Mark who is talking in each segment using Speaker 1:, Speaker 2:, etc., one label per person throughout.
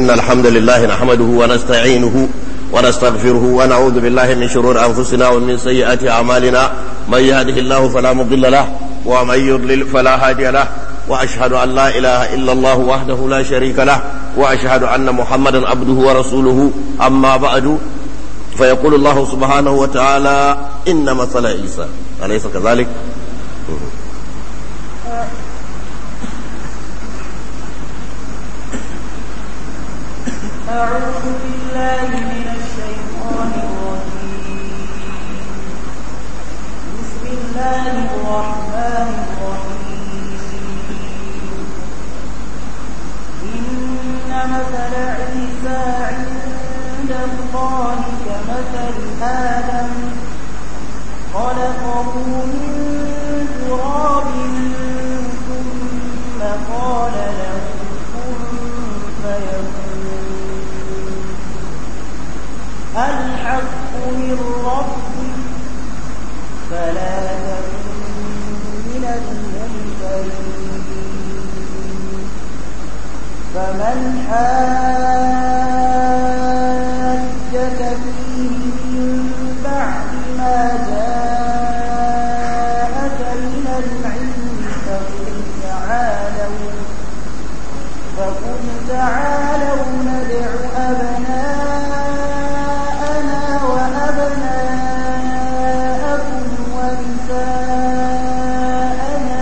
Speaker 1: إن الحمد لله نحمده ونستعينه ونستغفره ونعوذ بالله من شرور أنفسنا ومن سيئات أعمالنا من يهده الله فلا مضل له ومن يضلل فلا هادي له وأشهد أن لا إله إلا الله وحده لا شريك له وأشهد أن محمدا عبده ورسوله أما بعد فيقول الله سبحانه وتعالى إن مثل عيسى أليس كذلك؟
Speaker 2: أعوذ بالله من الشيطان الرجيم. بسم الله الرحمن الرحيم. إن مثل عيسى عند الله كمثل آدم خلقه من تراب ثم قال له كن فيكون. الحق من ربك فلا تكن من الممترين. فمن حاجك فيه من بعد ما جاءك من العلم فقل تعالوا ندع أبناءنا وأبناءكم ونساءنا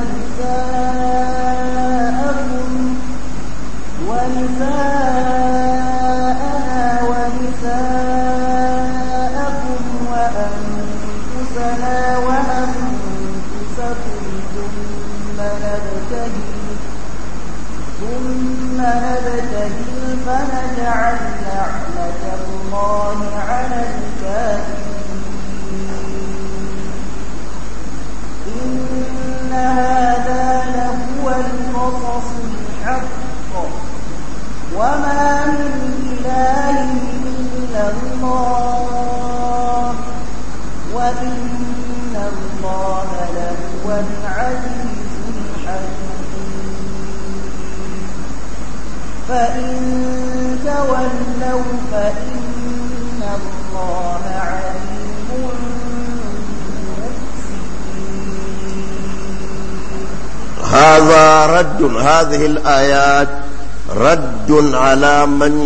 Speaker 2: ونساءكم وأنفسنا وأنفسكم ثم نبتهل فنجعل لعنة الله على الكاذبين. إن هذا لهو القصص الحق وما من إله إلا الله وإن الله لهو العزيز الحكيم. فإن تولوا فإن الله عليم مفسدين.
Speaker 1: هذا رد، هذه الآيات رد على من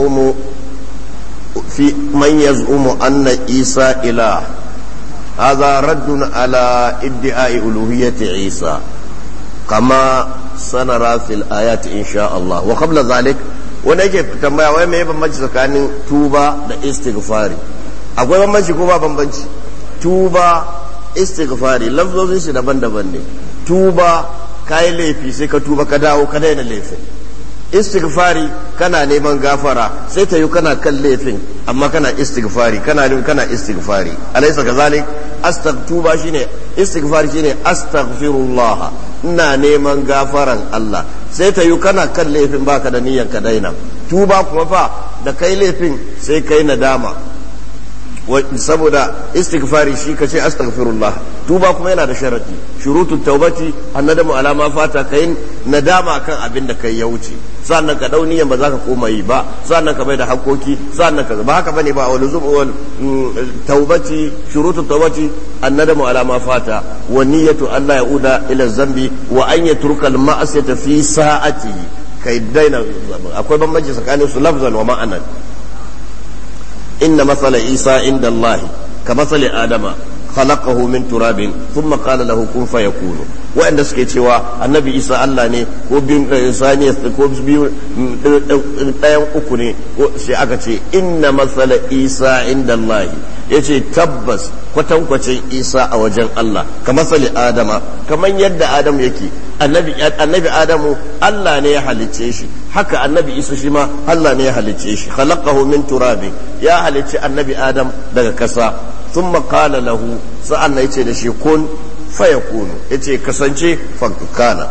Speaker 1: يزعم أن عيسى إله. هذا رد على ادعاء ألوهية عيسى كما سنرى في الآيات إن شاء الله. وقبل ذلك ونجي تنبيه وين ما بمبنش سكانين توبة دا استغفاري. أقول بمبنش كوبا بمبنش توبة استغفاري لفظه زي daban-daban ne. Tuba kai laifi sai ka tuba ka dawo ka daina laifin. Istighfari kana neman gafara sai ta yi kana kan laifin amma kana istighfari kana istighfari alaysa kazalik. Tuba shine istighfari shine astaghfirullah, ina neman gafaran Allah. Sai ta yi kana kan laifin baka da niyyar ka daina. Tuba kuma fa da kai laifin sai kai nadama, saboda istighfari shi kace astaghfirullah. Tuba kuma yana da sharadi, shurutut taubati annadamu ala ma fata, kai nadama kan abin da kai ya wuce, sannan ka dau niyyar ba za ka koma yi ba, sannan ka bai da hakoki, sannan ka ba haka bane ba. waluzum wal taubati shurutut taubati annadamu ala ma fata wa niyyatu alla yauda ila zambi wa an yatruka al ma'asiyata fi sa'atihi. kai daina, akwai bambanci tsakanin su lafzan wa ma'anan. inna masala isa inda allahi ka masali adama khalaqahu min turabin thumma qala lahu kun fayakunu. wa'anda suke cewa annabi isa Allah ne ko bin sani ko biyu ɗayan uku ne, sai aka ce inna masala isa inda allahi, yace tabbas kwatankwacin isa a wajen Allah ka masali adama, kaman yadda adam yake. annabi adamu Allah ne ya halicce shi, haka annabi isa shi ma Allah ne ya halicce shi. khalaqahu min turabin, ya halicci annabi adam daga kasa. thumma qala lahu, sa'an nan yace da shi kun fayakunu, yace kasance fakana.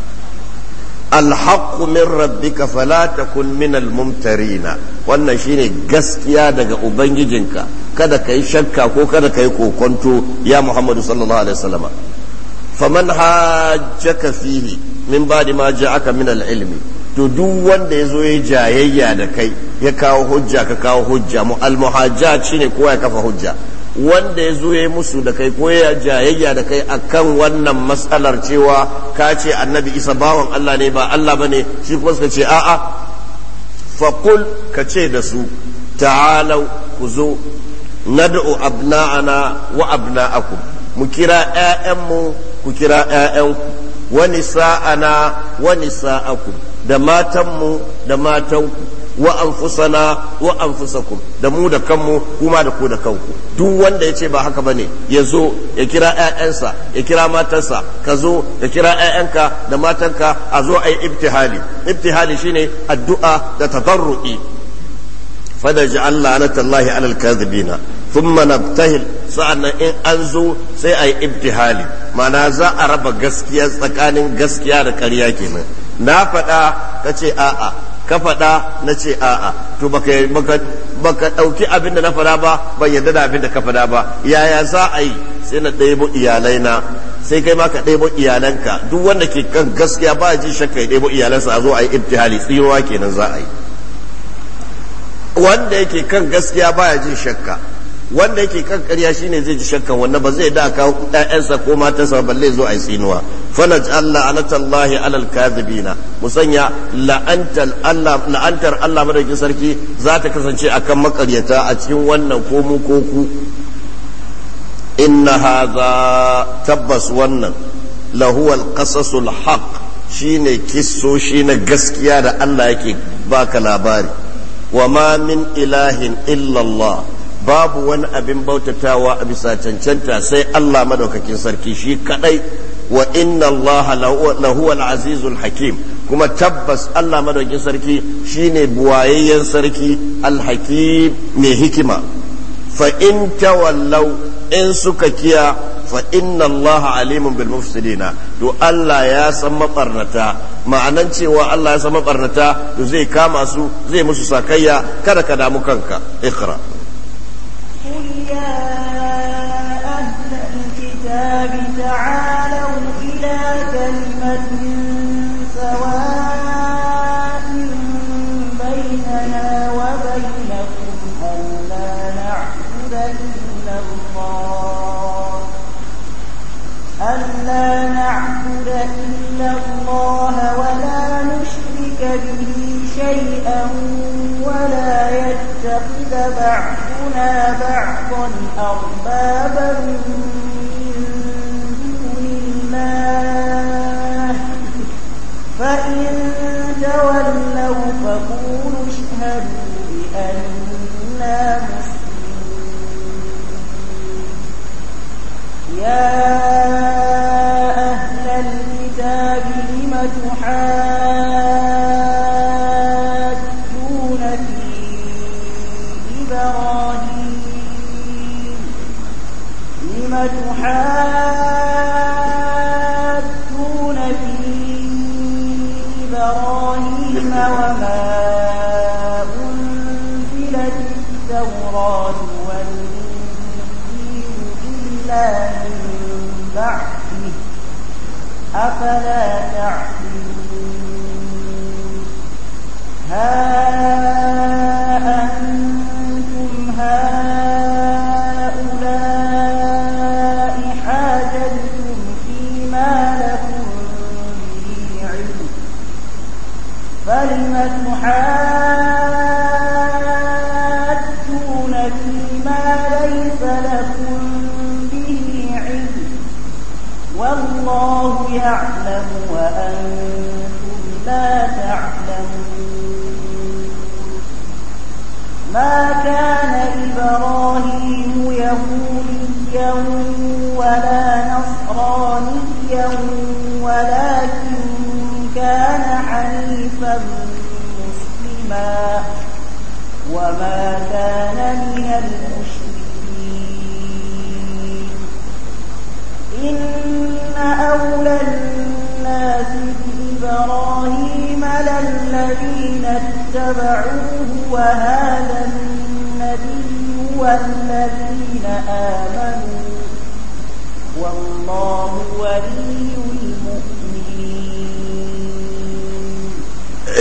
Speaker 1: alhaqqu min rabbika fala takun min almumtarina. wannan shine gaskiya daga ubangijinka, kada kai shakka ko kada kai kokonto ya Muhammadu sallallahu alaihi wasallam. faman hajjaka fihi min ba'di ma ja'aka min al-ilmi, to duk wanda ya zo ya jayayya da kai ya kawo hujja ka kawo hujja al-muhajjat shine kowa ya kafa hujja wanda ya zo ya musu da kai ko ya jayayya da kai akan wannan matsalar cewa ka ce annabi isa bawan Allah ne ba Allah bane shi kuma suka ce a'a faqul ka ce da su ta'alau ku zo nad'u abna'ana wa abna'akum mu kira ƴaƴanmu ku kira ƴaƴanku wa nisa'ana wa nisa'akum da matanmu da matanku wa anfusana wa anfusakum da mu da kanmu kuma da ku da kanku duk wanda yace ba haka bane ya zo ya kira ƴaƴansa ya kira matarsa ka zo ka kira ƴaƴanka da matanka a zo ayi ibtihali shine addu'a da tadarrui fadaj'al la'natallahi 'alal kadhibina thumma nabtahil sa'annan in an zo sai ayi ibtihali ma'ana za a raba gaskiya tsakanin gaskiya da ƙarya kenan na faɗa kace a'a ka faɗa na ce a'a to baka ɗauki abin da na faɗa ba ban yarda da abin da ka faɗa ba yaya za a yi sai na ɗebo iyalaina sai kai ma ka ɗebo iyalanka duk wanda ke kan gaskiya ba ji shakka ya ɗebo iyalansa a zo a yi ibtihali tsirowa kenan za a yi wanda yake kan gaskiya baya jin shakka wanda yake kan ƙarya shine zai ji shakkan wannan ba zai da kawo ƴaƴansa ko matansa balle zo ai tsinuwa fanaj Allah anatallahi alal kadhibina musanya la'antar Allah madaukin sarki za ta kasance akan makaryata a cikin wannan ko mu ko ku inna hadha tabbas wannan lahu alqasasul haqq shine kissoshi na gaskiya da Allah yake baka labari wa ma min ilahin illa Allah babu wani abin bautatawa a bisa cancanta sai Allah madaukakin sarki shi kadai wa inna Allah lahu al-azizul hakim kuma tabbas Allah madaukakin sarki shine buwayayyen sarki al-hakim mai hikima fa in tawallaw in suka kiya fa inna Allah alimun bil mufsidina to Allah ya san mabarnata ma'anan cewa Allah ya san mabarnata to zai kama su zai musu sakayya kada ka damu kanka iqra
Speaker 2: قل يا أهل الكتاب تعالوا إلى كلمة سواء بيننا وبينكم ألا نعبد إلا الله ولا نشرك به شيئا ولا يتخذ بعضنا بعضا أربابا من دون الله فإن تولوا فقولوا اشهدوا بأننا مسلمون يا أهل الكتاب لم تحاجون في إبراهيم وما أنزلت التوراة والإنجيل إلا من بعده أفلا تعقلون ها أنتم هؤلاء حاججتم فيما لكم به علم فلم تحاجون فيما ليس لكم به علم والله يعلم وأنتم لا تعلمون ما كان إبراهيم يهوديا ولا نصرانيا ولكن كان حنيفا مسلما وما كان من المشركين إن أولى الناس بإبراهيم للذين اتبعوه وهذا النبي والذين آمنوا والله ولي المؤمنين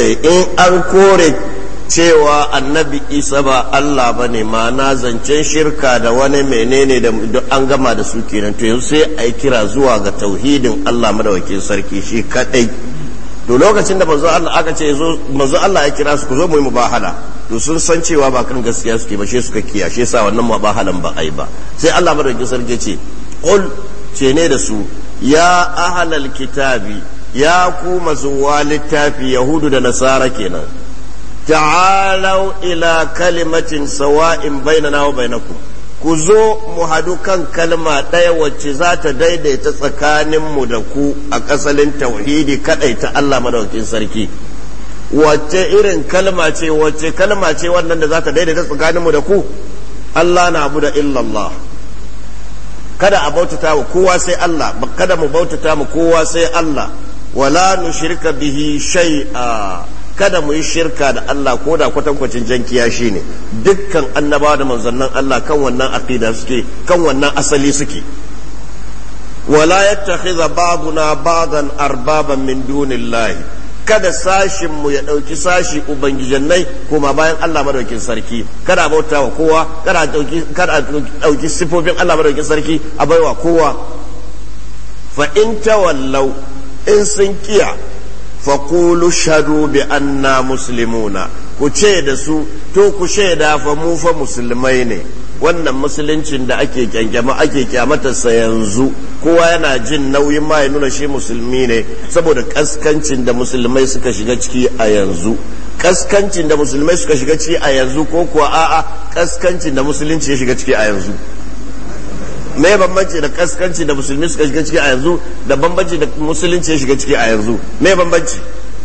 Speaker 1: in an kore cewa annabi isa ba Allah ba ne, ma'ana zancen shirka da wani menene da an gama da su kenan, to yanzu sai a yi kira zuwa ga tauhidin Allah madawakin sarki shi kadai. To lokacin da manzo Allah aka ce manzo Allah ya kira su ku zo mu yi mubahala, to sun san cewa ba kan gaskiya suke ba, shi suka kiyashe sa wannan mubahalan ba ai ba. Sai Allah madawakin sarki ce qul, ce ne da su ya ahlal kitabi, ya ku mazuwa littafi yahudu da nasara kenan, ta'alau ila kalimatin sawa'in bainana wa bainakum, ku zo mu hadu kan kalma ɗaya wacce za ta daidaita tsakaninmu da ku a ƙasalin tauhidi kaɗai ta Allah madaukakin sarki. Wacce irin kalma ce, wacce kalma ce wannan da za ta daidaita tsakaninmu da ku? Allah na abu da illallah, kada a bautata wa kowa sai Allah, kada mu bautata mu kowa sai Allah, wala nushrika bihi shay'a, kada mu yi shirka da Allah ko da kwatankwacin jankiya shine. Dukkan annabawa da manzannin Allah kan wannan aqida suke, kan wannan asali suke. Wala yattakhidha ba'duna ba'dan arbaban min dunillahi, kada sashin mu ya dauki sashi ubangijannai kuma bayan Allah madaukin sarki, kada bauta wa kowa, kada dauki sifofin Allah madaukin sarki a baiwa kowa. Fa in tawallau, in sun kiya, faƙulu shadu bi anna muslimuna, ku ce da su to ku shaida fa mu fa musulmai ne. Wannan musuluncin da ake kyankyama ake kyamatarsa yanzu, kowa yana jin nauyin ma ya nuna shi musulmi ne saboda kaskancin da musulmai suka shiga ciki a yanzu. Kaskancin da musulmai suka shiga ciki a yanzu ko kuwa a'a kaskancin da musulunci ya shiga ciki a yanzu? Me bambanci da kaskanci da musulmi suka shiga ciki a yanzu da bambanci da musulunci ya shiga ciki a yanzu? Me bambanci?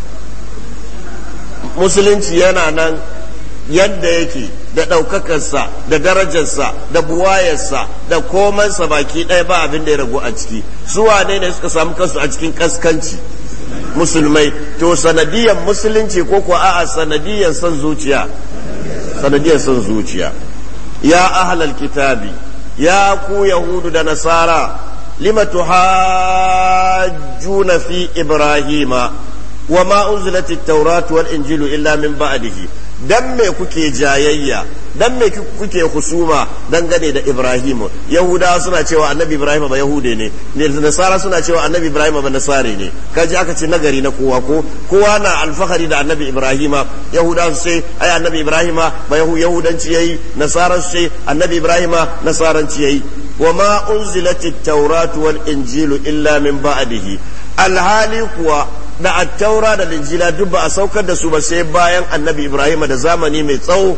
Speaker 1: Musulunci yana nan yadda yake da ɗaukakarsa da darajarsa da buwayarsa da komansa baki ɗaya, ba abin da ya ragu a ciki. Su wane ne suka samu kansu a cikin kaskanci? Musulmai. To sanadiyan musulunci ko kuwa a'a sanadiyan son zuciya? Sanadiyan son zuciya. Ya ahlal kitabi, ya ku yahudu da nasara, lima tuhajjuna fi ibrahima wa ma unzilat at-taurat wal injilu illa min ba'dihi. Dan me kuke jayayya, dan me kuke husuma dangane da Ibrahim? Yahudawa suna cewa annabi Ibrahim ba yahude ne, nasara suna cewa annabi Ibrahim ba nasare ne. Kaji aka ce nagari na kowa, ko kowa na alfahari da annabi Ibrahim. Yahudawa su ce ai annabi Ibrahim ba yahudanci yayi, nasara su ce annabi Ibrahim nasaranci yayi. wa ma unzilatit tauratu wal injilu illa min ba'dihi, alhali kuwa da attaura da linjila duk ba a saukar da su ba sai bayan annabi Ibrahim da zamani mai tsawo.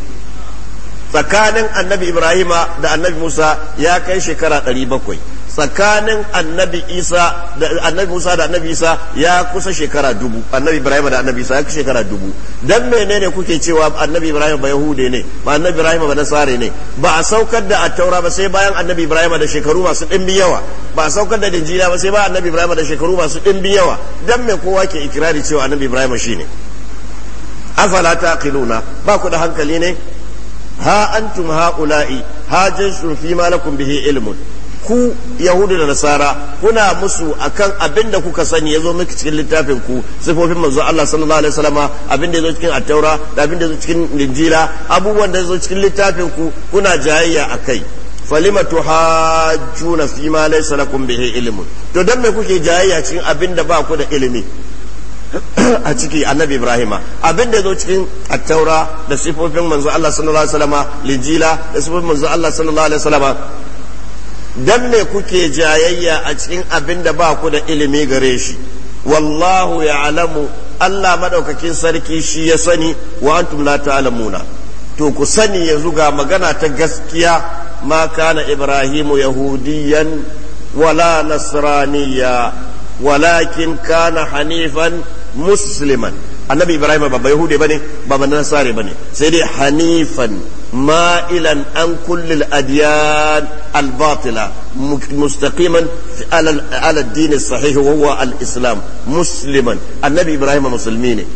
Speaker 1: Tsakanin annabi Ibrahim da annabi Musa ya kai shekara 700, tsakanin annabi Isa da annabi Musa da annabi Isa ya kusa shekara 1000, annabi Ibrahim da annabi Isa ya kusa shekara 1000. Dan menene kuke cewa annabi Ibrahim ba yahude ne, ba annabi Ibrahim ba nasare ne? Ba a saukar da attaura ba sai bayan annabi Ibrahim da shekaru masu dimbi yawa, ba a saukar da injila ba sai bayan annabi Ibrahim da shekaru masu dimbi yawa. Dan me kowa ke ikirari cewa annabi Ibrahim shine? Afala taqiluna, ba ku da hankali ne? Ha antum haula'i hajjun fi ma lakum bihi ilmun, ku yahudu da nasara kuna musu akan abin da kuka sani yazo miki cikin littafin ku, sifofin manzo Allah sallallahu alaihi wasallama, abin da yazo cikin at-taura da abin da yazo cikin injila, abubuwan da yazo cikin littafin ku kuna jayayya akai. Falima tuhajjuna fi ma laysa lakum bihi ilmun, to dan me kuke jayayya cikin abin da ba ku da ilimi a ciki? Annabi Ibrahim abin da zo cikin attaura da sifofin manzo Allah sallallahu alaihi wasallama, linjila da sifofin manzo Allah sallallahu alaihi wasallama, dan me kuke jayayya a cikin abin da ba ku da ilimi gare shi? Wallahu ya'lamu, Allah madaukakin sarki shi ya sani, wa antum la ta'lamuna. To ku sani yanzu ga magana ta gaskiya, ma kana Ibrahimu yahudiyan wala nasraniya walakin kana hanifan musliman. Annabi Ibrahim ba yahude bane, ba nasare bane, sai dai hanifan ma'ilan an kulli al-adyan al-batila mustaqiman ala ad-din as-sahih wa huwa al-islam musliman. Annabi Ibrahim musulmi ne,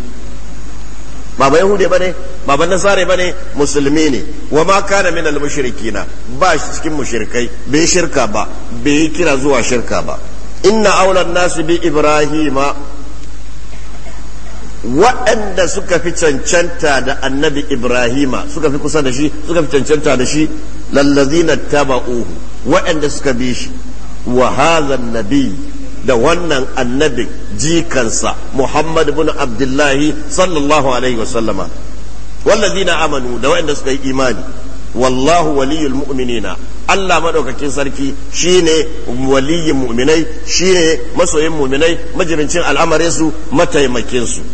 Speaker 1: ba yahude bane, ba nasare bane, musulmi ne. Wa ma kana min al-mushrikina, ba shi cikin mushrikai, bai shirka ba, bai kira zuwa shirka ba. Inna awla an-nas bi Ibrahima waɗanda suka fi cancanta da annabi Ibrahima suka fi kusa da shi suka fi cancanta da shi lallazina taba'uhu waɗanda suka bi shi wa hadha nabi da wannan annabin jikansa Muhammad ibn Abdullahi sallallahu alaihi wasallama wallazina amanu da waɗanda suka yi imani wallahu waliyul mu'minina Allah madaukakin sarki shine waliyin mu'minai shine masoyin mu'minai majibincin al'amarin su mataimakin su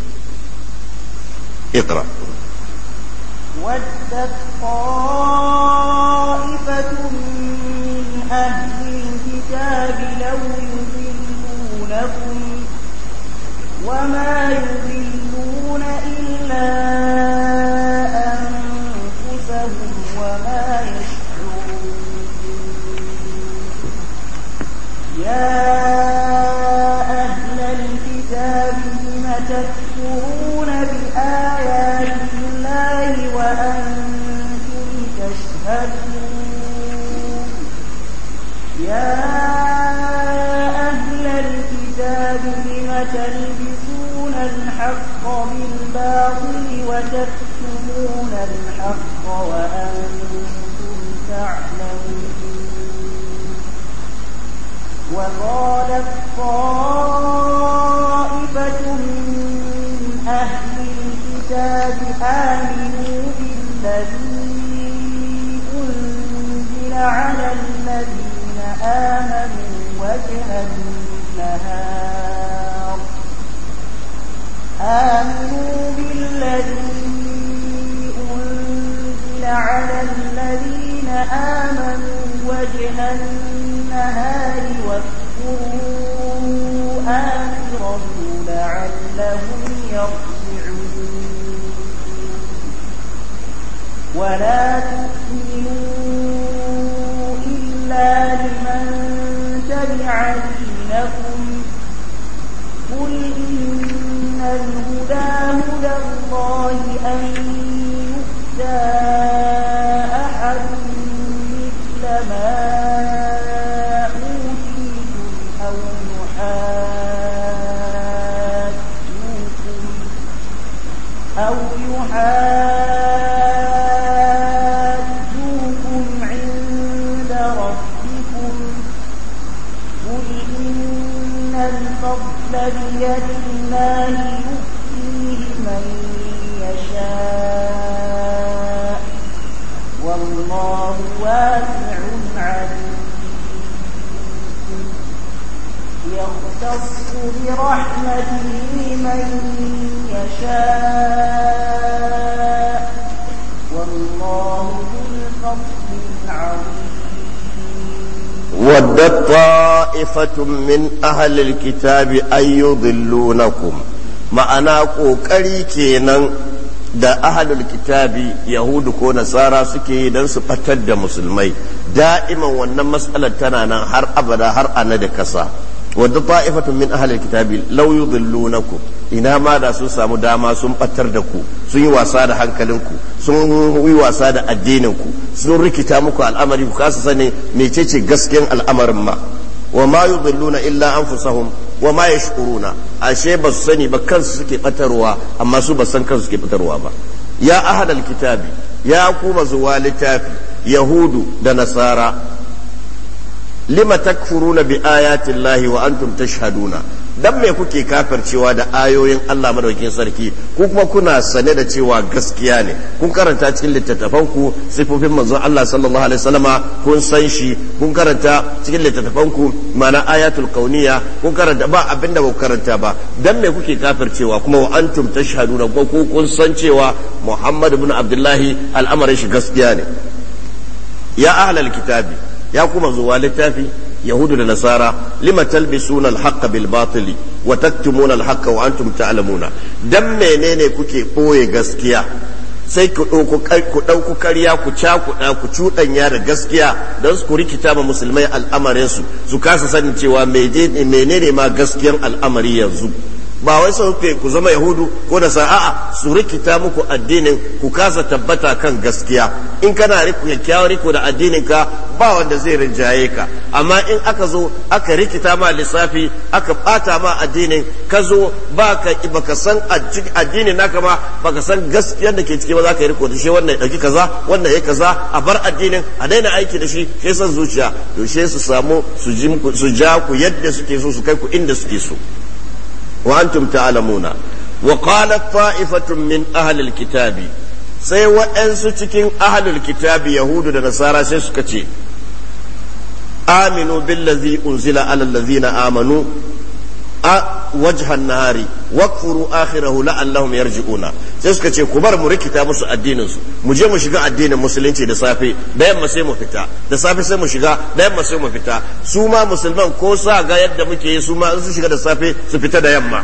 Speaker 1: اقرأ
Speaker 2: ودت طائفة من أهل الكتاب لو يضلونكم وما يضلون إلا أنفسهم وما يشعرون يا أهل الكتاب لم تكفرون بآيات الله وأنتم تشهدون يا أهل الكتاب لم تلبسون الحق بالباطل وتكتمون الحق وأنتم تعلمون وقالت طائفة من أهل الكتاب آمنوا بالذي أنزل على الذين آمنوا وجه النهار آمنوا بالذي أنزل على الذين آمنوا وجه النهار واذكروا آخره لعلهم يرجعون ولا تؤمنوا إلا لمن تبع دينكم قل إن الهدى هدى الله أن يؤتى أحد مثل ما أوتيتم أو يحاجوكم عند ربكم قل إن الفضل بيد الله يؤتيه من يشاء والله واسع عليم يختص برحمته من يشاء والله ذو الفضل العظيم
Speaker 1: ودت طائفة من أهل الكتاب أن يضلونكم ma'ana ƙoƙari kenan da ahlul kitabi yahudu ko nasara suke yi don su fatar da musulmai da'iman wannan matsalar tana nan har abada har ana da kasa wadda ta'ifatun min ahlul kitabi law yudillunakum ina ma da sun samu dama sun batar da ku sun yi wasa da hankalinku sun yi wasa da addininku sun rikita muku al'amari ku kasa sani mecece gaskiyan al'amarin ma wa ma yudilluna illa anfusahum wa ma yashkuruna ashe ba su sani ba kansu suke batarwa amma su ba san kansu suke batarwa ba ya ahlal kitabi ya kuma zuwa littafi yahudu da nasara lima takfuruna bi ayati llahi wa antum tashhaduna dan me kuke kafircewa da ayoyin Allah madaukakin sarki ko kuma kuna sane da cewa gaskiya ne kun karanta cikin littattafan ku sifofin manzon Allah sallallahu alaihi wasallama kun san shi kun karanta cikin littattafan ku ma'ana ayatul kauniyya kun karanta ba abinda ba ku karanta ba dan me kuke kafircewa kuma wa antum tashhaduna ko kun san cewa Muhammad ibn Abdullahi al'amarin shi gaskiya ne ya ahlal kitabi ya kuma zuwa littafi yahudu da nasara lima talbisuna alhaqqa bil batili wa taktumuna alhaqqa wa antum ta'lamuna dan menene kuke boye gaskiya sai ku dauko ƙarya ku cakuɗa ku cuɗanya da gaskiya don su rikita ma musulmai al'amarin su kasa sanin cewa menene ma gaskiyar al'amari yanzu ba wai sau ku zama yahudu ko da a'a su rikita muku addinin ku kasa tabbata kan gaskiya. In kana kyakkyawar riko da addinin ka ba wanda zai rinjaye ka, amma in aka zo aka rikita ma lissafi aka bata ma addinin ka zo baka san addinin naka ba, baka san gaskiyar da ke ciki ba, za ka yi riko da shi, wannan ya dauki kaza wannan ya kaza, a bar addinin a daina aiki da shi, sai san zuciya to sai su samu su ja ku yadda suke so, su kai ku inda suke so. wa antum ta'lamuna. wa qalat ta'ifatun min ahli alkitabi, sai waɗansu cikin ahlul kitabi yahudu da nasara sai suka ce aminu billazi unzila ala allazina amanu wajhan nahari wakfuru akhirahu la'allahum yarji'una. sai suka ce ku bar mu rikita musu addinin su, mu je mu shiga addinin musulunci da safe, da yamma sai mu fita, da safe sai mu shiga, da yamma sai mu fita. su ma musulman ko sa ga yadda muke yi, su ma in su shiga da safe su fita da yamma.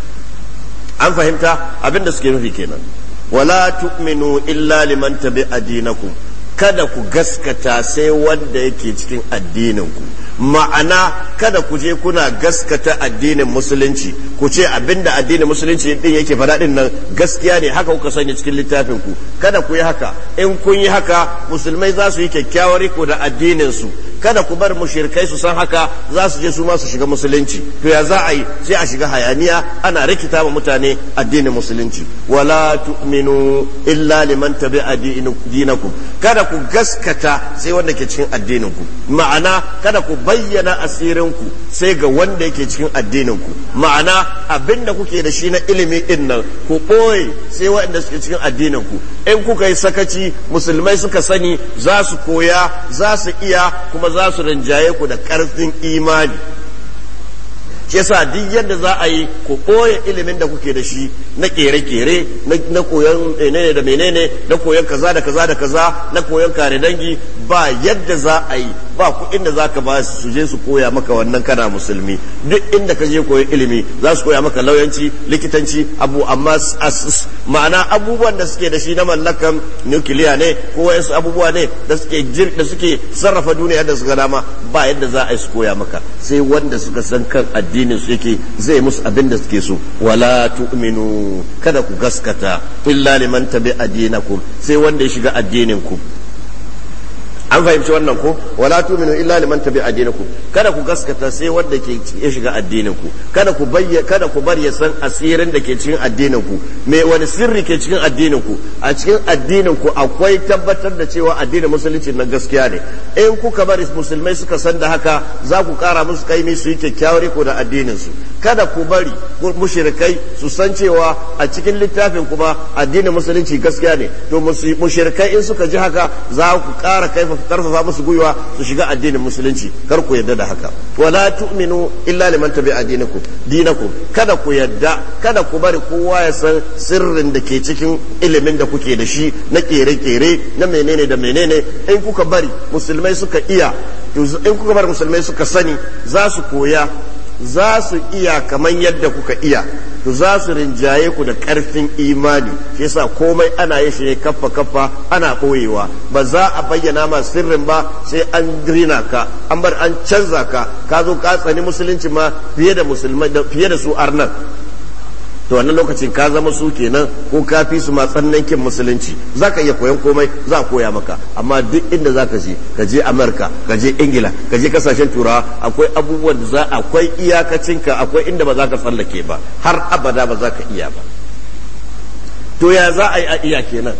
Speaker 1: an fahimta abin da suke nufi kenan. wala tu'minu illa liman tabi'a dinakum, kada ku gaskata sai wanda yake cikin addininku. ma'ana kada ku je kuna gaskata addinin musulunci, ku ce abinda addinin musulunci din yake faɗa din nan gaskiya ne, haka kuka sanya cikin littafin ku. kada ku yi haka. in kun yi haka musulmai za su yi kyakkyawar riko da addinin su. kada ku bar mushrikai su san haka, za su je su ma su shiga musulunci. to ya za a yi? sai a shiga hayaniya, ana rikita ma mutane addinin musulunci. wala tu'minu illa liman tabi'a dinakum, kada ku gaskata sai wanda ke cikin addinin ku. ma'ana kada ku bayyana asirinku sai ga wanda yake cikin addininku. ma'ana abinda kuke da shi na ilimi din nan ku ɓoye sai waɗanda suke cikin addininku. in kuka yi sakaci musulmai suka sani, za su koya, za su iya, kuma za su rinjaye ku da ƙarfin imani. shi yasa duk yadda za a yi ku ɓoye ilimin da kuke da shi na kere-kere, na koyon menene da menene, na koyon kaza da kaza da kaza, na koyon kare dangi, ba yadda za a yi, ba kuɗin da za ka ba su je su koya maka wannan kana musulmi. duk inda ka je koyon ilimi za su koya maka lauyanci, likitanci, amma ma'ana abubuwan da suke da shi na mallakan nukiliya ne ko wayansu abubuwa ne da suke sarrafa duniya da suka dama, ba yadda za a yi su koya maka sai wanda suka san kan addinin su yake zai musu abin da suke so. wala tu'minu, kada ku gaskata illa liman tabi'a dinakum, sai wanda ya shiga addinin ku. an fahimci wannan ko? wala tu'minu illa liman tabi'a dinakum, kada ku gaskata sai wanda ke ya shiga addinin ku. kada ku bar ya san asirin da ke cikin addinin ku. me wani sirri ke cikin addinin ku? a cikin addinin ku akwai tabbatar da cewa addinin musulunci na gaskiya ne. in kuka bari musulmai suka san da haka, za ku kara musu kaimi su yi kyakkyawar riko da addinin su. kada ku bari mushrikai su san cewa a cikin littafin kuma addinin musulunci gaskiya ne. to mushrikai in suka ji haka, za ku kara karfafa musu gwiwa su shiga addinin musulunci. kar ku yadda da haka. wala tu'minu illa liman tabi'a dinakum, kada ku yadda, kada ku bari kowa ya san sirrin da ke cikin ilimin da kuke da shi na kere-kere, na menene da menene. in kuka bari musulmai suka iya, in kuka bari musulmai suka sani, za su koya, za su iya kamar yadda kuka iya, to za su rinjaye ku da ƙarfin imani. shi yasa komai ana yin shi ne kaffa kaffa, ana ɓoyewa. ba za a bayyana ma sirrin ba sai an rina ka, an bar an canza ka zo ka tsani musulunci ma fiye da musulmai, fiye da su arnan. to wannan lokacin ka zama su kenan, ko ka fi su ma tsannankin musulunci. za ka iya koyan komai, za a koya maka. amma duk inda za ka je Amurka, ka je Ingila, ka je kasashen Turawa, akwai abubuwan da akwai iyakacinka, akwai inda ba za ka tsallake ba, har abada ba za ka iya ba. to ya za a yi a iya kenan?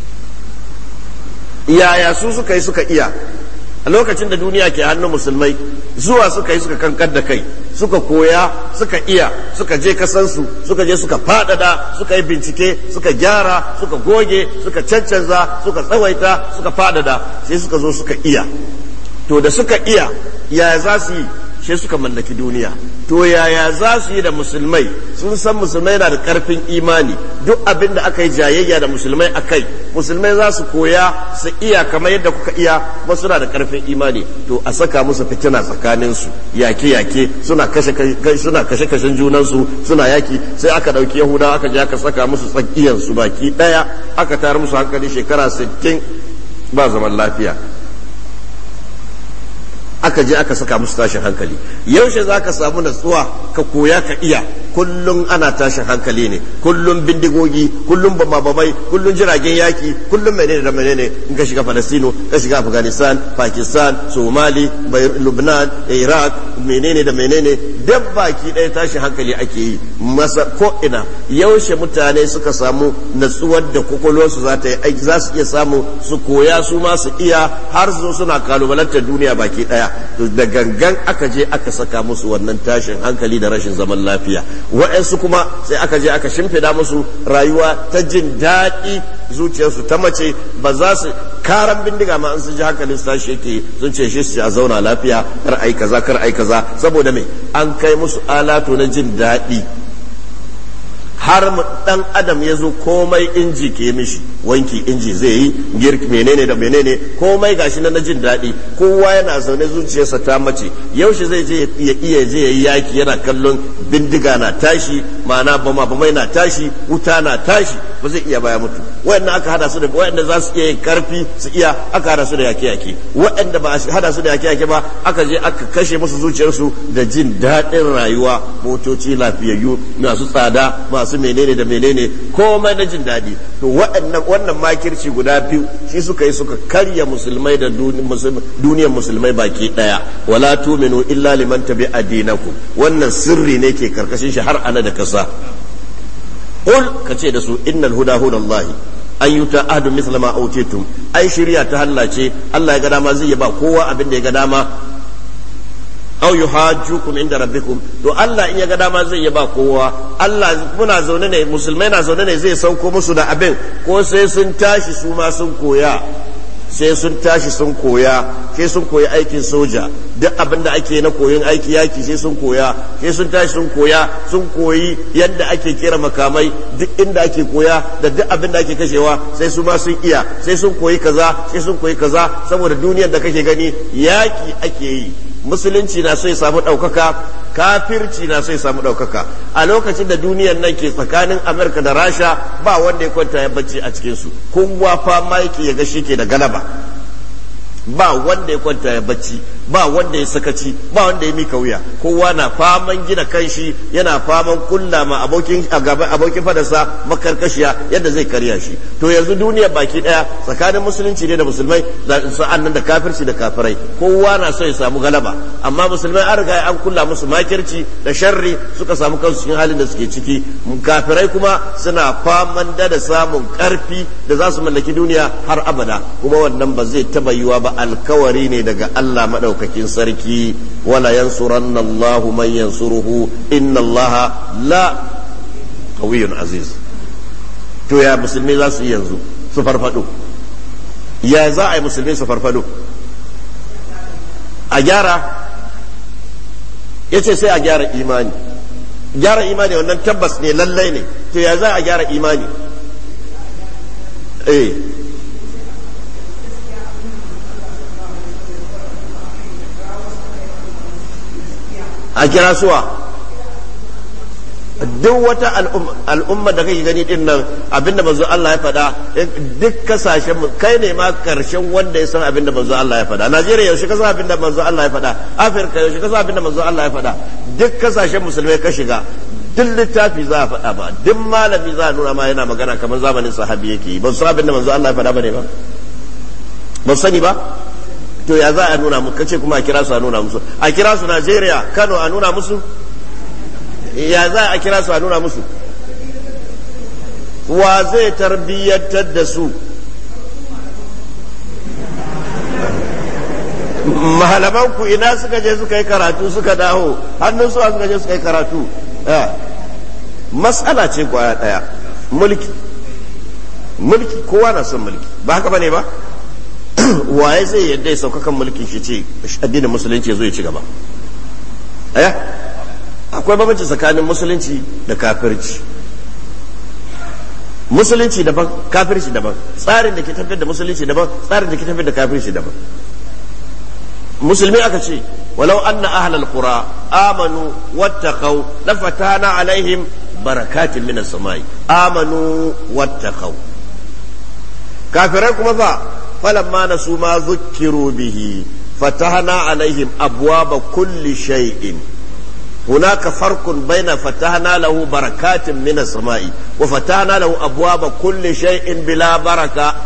Speaker 1: yaya su suka iya? a lokacin da duniya ke hannun musulmai, zuwa suka yi suka kankar da kai, suka koya, suka iya, suka je kasansu, suka je suka fadada, suka yi bincike, suka gyara, suka goge, suka cancanza, suka tsawaita, suka fadada, sai suka zo suka iya. to da suka iya, yaya za su yi? sai suka mallaki duniya. to yaya za su yi da musulmai? sun san musulmai na da karfin imani, duk abin da aka yi jayayya da musulmai akai, musulmai za su koya su iya kamar yadda kuka iya, kuma suna da karfin imani. to a saka musu fitina tsakanin su, yake suna kashe junansu, suna yaki. sai aka dauki yahudawa aka je aka saka musu tsakiyan su baki daya, aka tayar musu hankali shekara 60 ba zaman lafiya. aka je aka saka musu tashin hankali. yaushe za ka samu natsuwa ka koya ka iya kullum ana tashin hankali ne, kullum bindigogi, kullum bamabamai, kullum jiragen yaki, kullum menene da menene. In ka shiga Palestino, ka shiga Afghanistan, Pakistan, Somali, Lebanon, Iraq, menene da menene, duk baki ɗaya tashin hankali ake yi masa ko ina. Yaushe mutane suka samu natsuwar da kwakwalwarsu za ta yi aiki, za su iya samu su koya su ma su iya har su suna kalubalantar duniya baki ɗaya. To da gangan aka je aka saka musu wannan tashin hankali da rashin zaman lafiya. Wa'ansu kuma sai aka je aka shimfida musu rayuwa ta jin daɗi, zuciyarsu ta mace, ba za su karan bindiga ma an su ji hankalin su tashi yake sun ce shi su a zauna lafiya, kar ai kaza kar ai kaza. Saboda me an kai musu alatu na jin daɗi, har dan adam ya zo komai inji ke mishi, wanki inji zai yi, girki menene da menene, komai gashi na jin daɗi. Kowa yana zaune zuciyarsa ta mace. Yaushe zai je ya iya je yayi yaki yana kallon bindiga na tashi, ma'ana bamai na tashi, wuta na tashi, ba zai iya baya mutu. Waɗanda aka hada su da waɗanda za su iya yin karfi su iya, aka hada su da yake-yake. Waɗanda ba a hada su da yake-yake ba, aka je aka kashe musu zuciyarsu da jin daɗin rayuwa, motoci lafiyayyu masu tsada, masu menene da menene, komai na jin daɗi. To wannan makirci guda biyu shi suka yi suka karya musulmai da duniyar musulmai baki ɗaya. Wala tuminu illa liman tabi'a dinakum. Wannan sirri ne ke karkashin shi har ana da kasa. Qul kace da su innal huda hudallahi an yuta ahadu misla ma autitum. Ai shari'a ta hallace, Allah ya ga dama zai ba kowa abin da ya ga dama. Aw yuhajjukum inda rabbikum. To Allah in ya ga dama zai ba kowa. Allah muna zaune ne, musulmai na zaune ne, zai sauko musu da abin, ko sai sun tashi su ma sun koya. Sai sun tashi sun koya, sai sun koyi aikin soja, duk abin da ake na koyon aiki yaki sai sun koya, sai sun tashi sun koya, sun koyi yadda ake kera makamai, duk inda ake koya da duk abin da ake kashewa sai su ma sun iya, sai sun koyi kaza, sai sun koyi kaza. Saboda duniyar da kake gani yaki ake yi. Musulunci na so ya samu ɗaukaka, kafirci na so ya samu ɗaukaka. A lokacin da duniyar nan ke tsakanin Amurka da Rasha, ba wanda ya kwanta ya bacci a cikinsu, kowa fama yake ya ga shi ke da galaba. Ba wanda ya kwanta ya bacci, ba wanda ya sakaci, ba wanda ya mika wuya. Kowa na faman gina kanshi, yana faman kulla ma abokin fadarsa makarkashiya yadda zai karya shi. To yanzu duniya baki daya tsakanin musulunci ne da musulmai, sa'an nan da kafirci da kafirai, kowa na so ya samu galaba. Amma musulmai an riga an kulla musu makirci da sharri, suka samu kansu cikin halin da suke ciki. Kafirai kuma suna faman da samun karfi da za su mallaki duniya har abada. Kuma wannan ba zai taba yiwa ba, alkawari ne daga Allah madaukakin sarki. Wala yansuranna Allahu man yansuruhu inna Allaha la qawiyyun aziz. To ya musulmi za su yi yanzu su farfado? Ya za a yi musulmi su farfado? A gyara, yace sai a gyara imani. Gyara imani wannan tabbas ne, lallai ne. To ya za a gyara imani? A kira suwa duk wata al'umma da kake gani din nan, abinda manzo Allah ya faɗa, duk kasashen kai ne ma karshen wanda ya san abinda manzo Allah ya faɗa. Najeriya yaushe ka san abinda manzo Allah ya faɗa? Afirka yaushe ka san abinda manzo Allah ya faɗa? Duk kasashen musulmai ka shiga, duk littafi za a faɗa ba, duk malami za a nuna ma yana magana kamar zamanin sahabi yake yi. Ba su san abinda manzo Allah ya faɗa bane ba? Ba su sani ba? To ya za a nuna musu? Kace kuma a kira su a nuna musu. A kira su Najeriya, Kano a nuna musu? Ya za a kira su a nuna musu? Wa zai tarbiyyantar da su? Malaman ku ina suka je suka yi karatu suka dawo? Hannun su suka je suka yi karatu? Mas'ala ce kwaya daya, mulki. Mulki kowa na son mulki, ba haka bane ba? Waye zai yadda ya sauka kan mulkin shi ce addinin musulunci ya zo ya ci gaba? Akwai bambanci tsakanin musulunci da kafirci. Musulunci daban, kafirci daban. Tsarin da ke tafiyar da musulunci daban, tsarin da ke tafiyar da kafirci daban. Musulmi aka ce walau anna ahlal qura amanu wattaqau lafatana alaihim barakatin minas samai. Amanu wattaqau. Kafirai kuma ba فلما نسوا ما ذكروا به فتحنا عليهم أبواب كل شيء هناك فرق بين فتحنا له بركات من السماء وفتحنا له أبواب كل شيء بلا بركة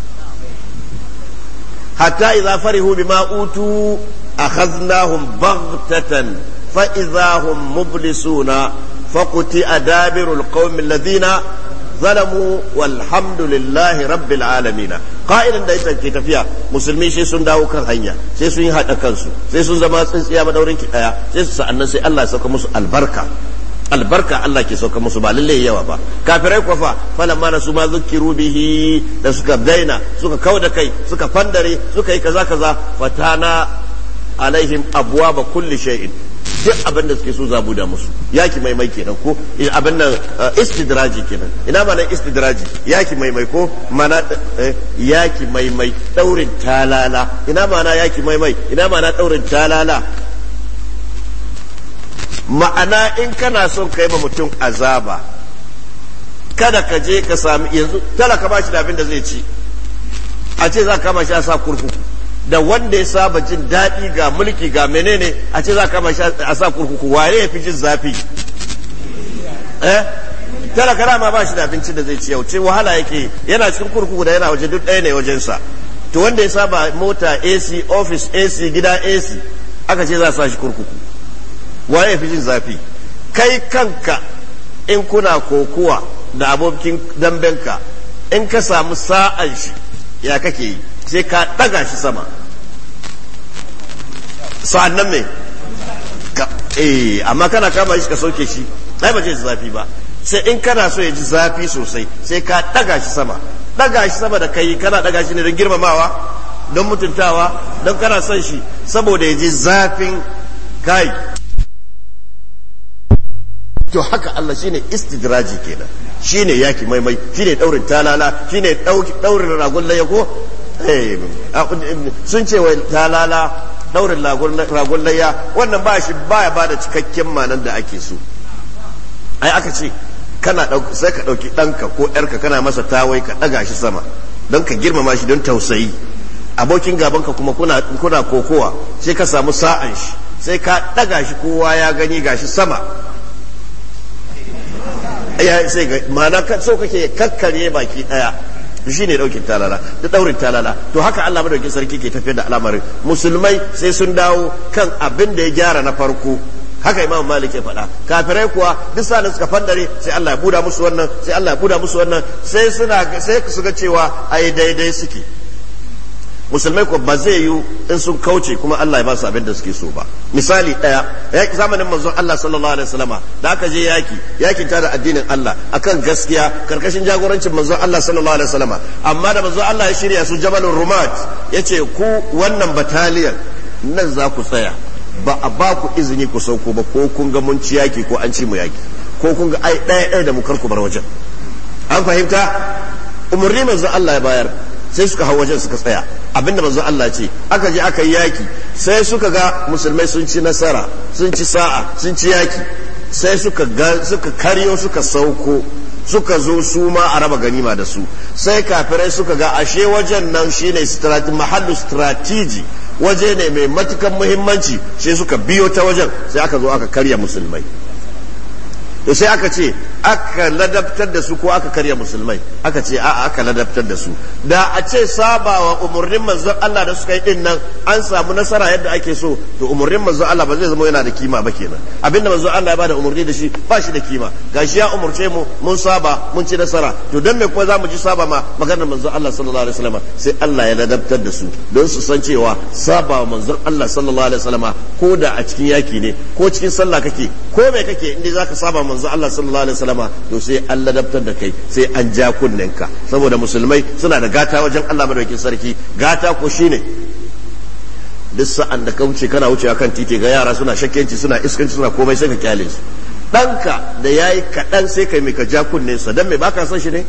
Speaker 1: حتى إذا فرحوا بما أوتوا أخذناهم بغتة فإذا هم مبلسون فقطع دابر القوم الذين ظلموا والحمد لله رب العالمين. قائلا da ita ke tafiya musulmi sai sun dawo kan hanya sai sun yi hada kansu sai sun zama tsintsiya madaurin ki daya sai su sa'annan sai Allah ya sauka musu albarka Allah ke sauka musu ba lalle yawa ba. kafirai kuwa fa falamma nasu ma zukiru bihi da suka daina suka kauda kai suka fandare suka yi kaza fatana alaihim abwaba kulli shay'in duk abin da suke so zabu da musu yaki maimai kenan ko abin nan istidraji kenan. ina mana istidraji yaki maimai ko mana yaki maimai daurin talala. ina mana yaki maimai ina mana daurin talala. ma'ana in kana son kai ma mutum azaba kada ka je ka sami yanzu talaka ba shi da abin da zai ci a ce za ka kama shi a sa kurkuku da wanda ya saba jin daɗi ga mulki ga menene a ce za ka kama shi a sa kurkuku waye ya fi jin zafi talaka dama ba shi da abincin da zai ci yau ce wahala yake yana cikin kurkuku da yana waje duk ɗaya ne wajensa to wanda ya saba mota AC office AC gida AC aka ce za a sa shi kurkuku waye ya fi jin zafi kai kanka in kuna kokuwa da abokin dambenka in ka samu sa'an shi ya kake yi sai ka daga shi sama sa'an nan me amma kana kama shi ka sauke shi ai ba zai ji zafi ba sai in kana so ya ji zafi sosai sai ka daga shi sama da kai kana daga shi ne don girmamawa don mutuntawa don kana son shi saboda ya ji zafin kai to haka Allah shine istidraji kenan shine yaki maimai shine daurin talala shine daurin ragon laya ko sun ce wai talala daurin ragon laya wannan ba shi baya bada cikakken manan da ake so. ai aka ce kana sai ka dauki danka ko yarka kana masa tawai ka daga shi sama don ka girmama shi don tausayi. abokin gabanka kuma kuna kokowa sai ka samu sa'an shi sai ka daga shi kowa ya gani gashi sama sai ga ma'ana so kake kakkare baki daya shi ne daukin talala da daurin talala. to haka Allah madaukakin sarki ke tafiyar da al'amarin musulmai sai sun dawo kan abin da ya gyara na farko. haka Imam Malik ya faɗa. kafirai kuwa duk sanin suka fandare sai Allah ya buda musu wannan sai Allah ya buda musu wannan sai su ga cewa ai daidai suke. musulmai ko ba zai yi in sun kauce kuma Allah ya ba su abin da suke so ba. misali daya yaki zamanin manzon Allah sallallahu alaihi wasallama da aka je yakin ta da addinin Allah akan gaskiya karkashin jagorancin manzon Allah sallallahu alaihi wasallama amma da manzon Allah ya shirya su Jabalur Rumat yace ku wannan bataliyan nan za ku tsaya ba a ba ku izini ku sauko ba ko kun ga mun ci yaki ko an ci mu yaki ko kun ga ai daya da mu karku bar wajen. an fahimta umurni manzon Allah ya bayar sai suka hau wajen suka tsaya abinda manzo Allah ce aka je aka yi yaki sai suka ga musulmai sun ci nasara sun ci sa'a sun ci yaki sai suka karyo suka sauko suka zo su ma a raba ganima da su sai kafirai suka ga ashe wajen nan shine mahallu strategy waje ne mai matukan muhimmanci sai suka biyo ta wajen sai aka zo aka karya musulmai. to sai aka ce aka ladabtar da su ko aka karya musulmai aka ce a'a aka ladabtar da su. da a ce sabawa umurnin manzon Allah da suka yi din nan an samu nasara yadda ake so to umurnin manzon Allah ba zai zama yana da kima ba kenan. abinda manzon Allah ya bada umurni da shi ba shi da kima gashi ya umurce mu mun saba mun ci nasara to dan me kuma za mu ji saba ma maganar manzon Allah sallallahu alaihi wasallam sai Allah ya ladabtar da su don su san cewa sabawa manzon Allah sallallahu alaihi wasallam ko da a cikin yaki ne ko cikin sallah kake ko me kake inda zaka saba manzo Allah sallallahu alaihi wasallama to sai Allah dabtar da kai sai an ja kunnenka saboda musulmai suna da gata wajen Allah madaukakin sarki. gata ko shine duk sa'an da ka wuce kana wucewa kan titi ga yara suna shakkenci suna iskanci suna komai sai ka kyale su. danka da yayi kadan sai kai mai ka ja kunnensa dan me baka son shi ne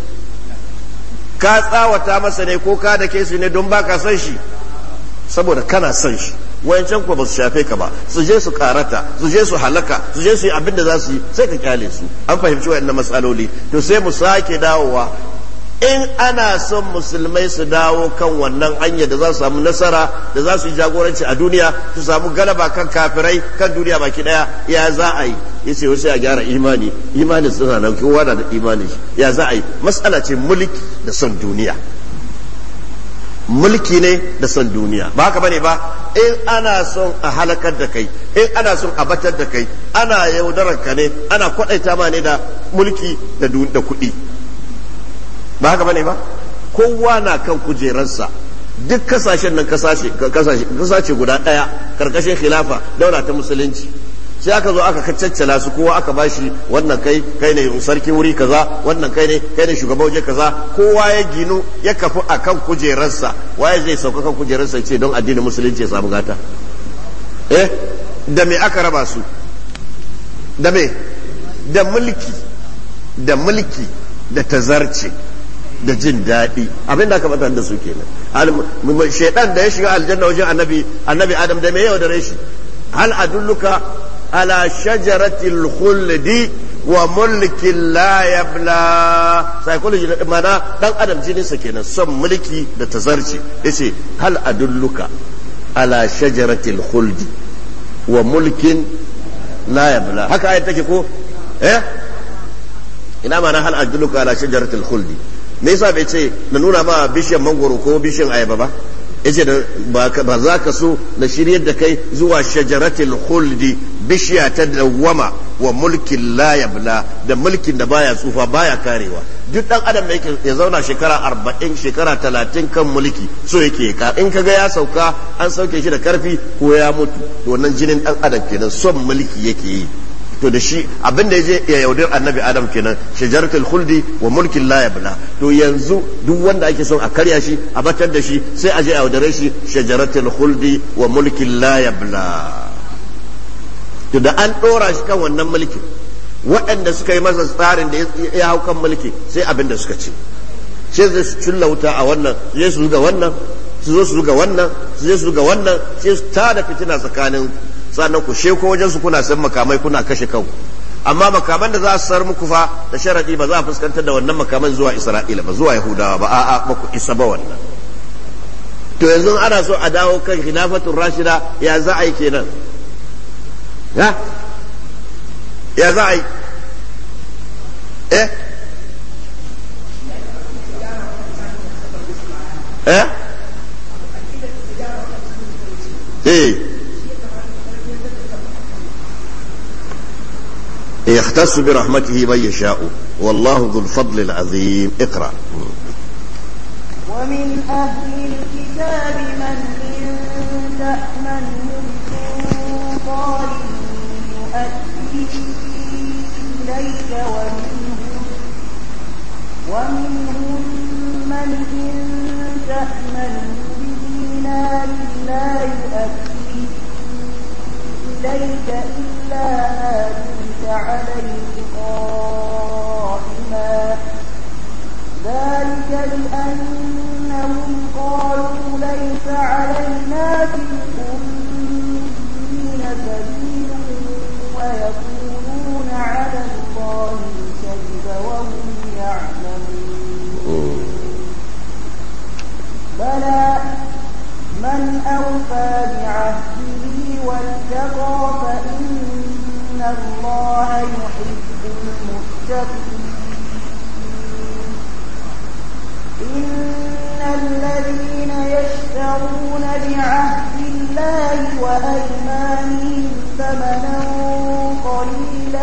Speaker 1: ka tsawata masa ne ko ka dake shi ne don baka son shi saboda kana son shi. wayancan kuwa ba su shafe ka ba su je su karata su je su halaka su je su yi abin da za su yi sai ka kyale su. an fahimci wayannan matsaloli to sai mu sake dawowa in ana son musulmai su dawo kan wannan hanya da za su samu nasara da za su yi jagoranci a duniya su samu galaba kan kafirai kan duniya baki daya ya za a yi yace wasu ya gyara imani suna nan kowa da imani ya za a yi mas'ala ce mulki da son duniya mulki ne da son duniya ba haka bane ba in ana son a halakar da kai in ana son a batar da kai ana yaudarar ka ne ana kwadaita ma ne da mulki da kuɗi ba haka bane ba kowa na kan kujerarsa duk kasashen nan kasashe guda daya karkashin khilafa daula ta musulunci sai aka zo aka caccala su kowa aka bashi wannan kai ne sarki wuri kaza wannan kai ne shugaban waje kaza kowa ya ginu ya kafu akan kujerarsa waye zai sauka kan kujerarsa ce don addinin musulunci ya samu gata da me aka raba su da me da mulki da tazarci da jin daɗi abin da aka batar da su kenan shaidan da ya shiga aljanna wajen annabi adam da me yau da rashi hal adulluka ala shajaratil khuldi wa mulkin la yabla psychology da mana dan adam jininsa kenan son mulki da tazarci yace hal adulluka ala shajaratil khuldi wa mulkin la yabla haka ayat take ko ina mana hal adulluka ala shajaratil khuldi me yasa bai ce na nuna ma bishiyar mangoro ko bishiyar ayaba ba yace da ba za ka so na shiryar da kai zuwa shajaratil khuldi bishiya ta dawwama wa mulkin la yabla da mulkin da baya tsufa baya karewa duk dan adam da yake ya zauna shekara 40 shekara 30 kan mulki so yake ka in kaga ya sauka an sauke shi da karfi ko ya mutu to wannan jinin dan adam kenan son mulki yake yi to da shi abin da yaje ya yaudar annabi adam kenan shajaratul khuldi wa mulkin la yabla to yanzu duk wanda ake son a karya shi a batar da shi sai a je a yaudare shi shajaratul khuldi wa mulkin la yabla to da an dora shi kan wannan mulkin waɗanda suka yi masa tsarin da ya hau kan mulki sai abin da suka ce sai zai su culla wuta a wannan zai su ga wannan su zo su ga wannan su je su ga wannan sai su tada fitina tsakanin sannan ku sheko wajen su kuna san makamai kuna kashe kanku amma makaman da za su sar muku fa da sharadi ba za a fuskantar da wannan makaman zuwa Isra'ila ba zuwa Yahudawa ba a'a ba ku isa ba wannan to yanzu ana so a dawo kan khilafatul rashida ya za a yi kenan ya za a yi يختص برحمته من يشاء والله ذو الفضل العظيم اقرأ
Speaker 2: ومن أهل الكتاب من إن تأمنه بقنطار يؤديه إليك ومنهم من إن تأمنه بدينار لا يؤديه إليك إلا ما دمت عليه قائما ذلك بأنهم قالوا ليس علينا في الأمين سبيل ويقولون على الله الكذب وهم يعلمون بلى من أوفى بعهده واتقى فإن الله يحب المتقين إن الذين يشترون بعهد الله وأيمانهم ثمنا قليلا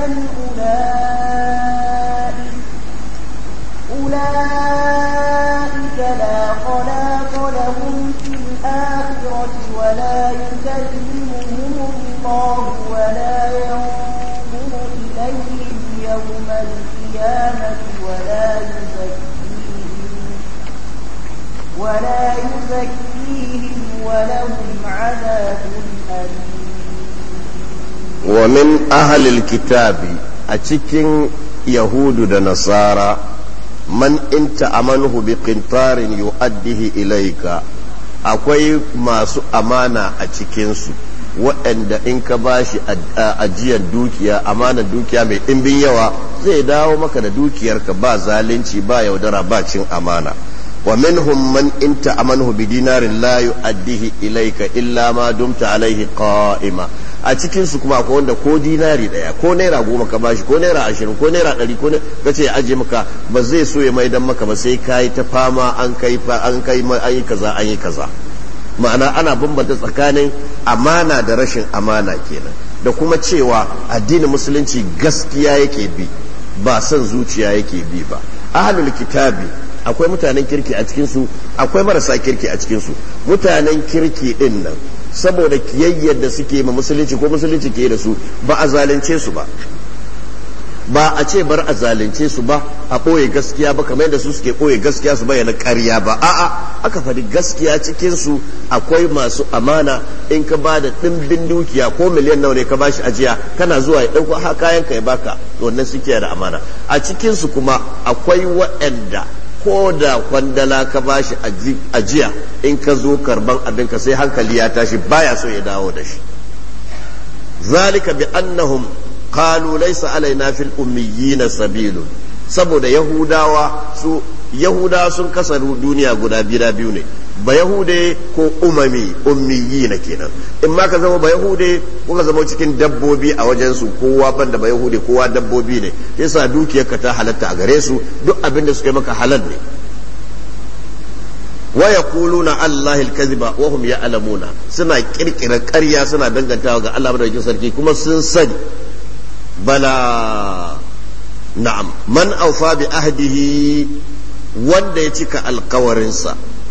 Speaker 2: أولئك لا خلاق لهم في الآخرة ولا يكلمهم الله ولا ينظر إليهم يوم القيامة ولا يزكيهم ولهم عذاب أليم
Speaker 1: ومن أهل الكتاب أتكن يهود ونصارى من انت أمنه بقنطار يؤديه إليك akwai masu amana a cikinsu waɗanda in ka bashi ajiyar dukiya amanar dukiya mai ɗimbin yawa zai dawo maka da dukiyarka ba zalunci ba yaudara ba cin amana. wa minhum man in ta'amanhu bi dinarin la yu'addihi ilayka illa ma dumta alaihi qa'ima. a cikin su kuma akwai wanda ko dinari daya ko naira 10 ka bashi ko naira 20 ko naira 100 ko kace ya aje maka ba zai so ya maidan maka ba sai kai ta fama an kai kaza an yi kaza. ma'ana ana bambanta tsakanin amana da rashin amana kenan, da kuma cewa addinin musulunci gaskiya yake bi ba son zuciya yake bi ba. ahlul kitabi akwai mutanen kirki a cikinsu akwai marasa kirki a cikinsu. mutanen kirki din nan saboda kiyayyar da suke ma musulunci ko musulunci ke da su ba a zalunce su ba a ce bar a zalunce su ba a ɓoye gaskiya ba kamar yadda su suke ɓoye gaskiya su bayyana ƙarya ba. a'a aka faɗi gaskiya cikin su akwai masu amana. in ka ba da ɗimbin dukiya ko miliyan nawa ne ka bashi ajiya kana zuwa ya ɗauko kayan ka ya baka wannan suke da amana. a cikin su kuma akwai waɗanda ko da kwandala ka bashi ajiya in ka zo karban abinka sai hankali ya tashi baya so ya dawo da shi. zalika bi annahum qalu laysa alaina fil ummiyina sabilun. saboda yahudawa sun kasa duniya guda biyu ne, ba yahude ko ummiyina kenan. in ma ka zama ba yahude ko ka zama cikin dabbobi a wajen su, kowa banda ba yahude kowa dabbobi ne, yasa dukiyarka ta halatta a gare su, duk abin da suka yi maka halal ne. wa yaquluna allahi alkaziba wa hum ya'lamuna, suna kirkira ƙarya suna dangantawa ga Allah madaukakin sarki kuma sun sani. bala na'am man aufa bi ahdihi, wanda ya cika alkawarinsa,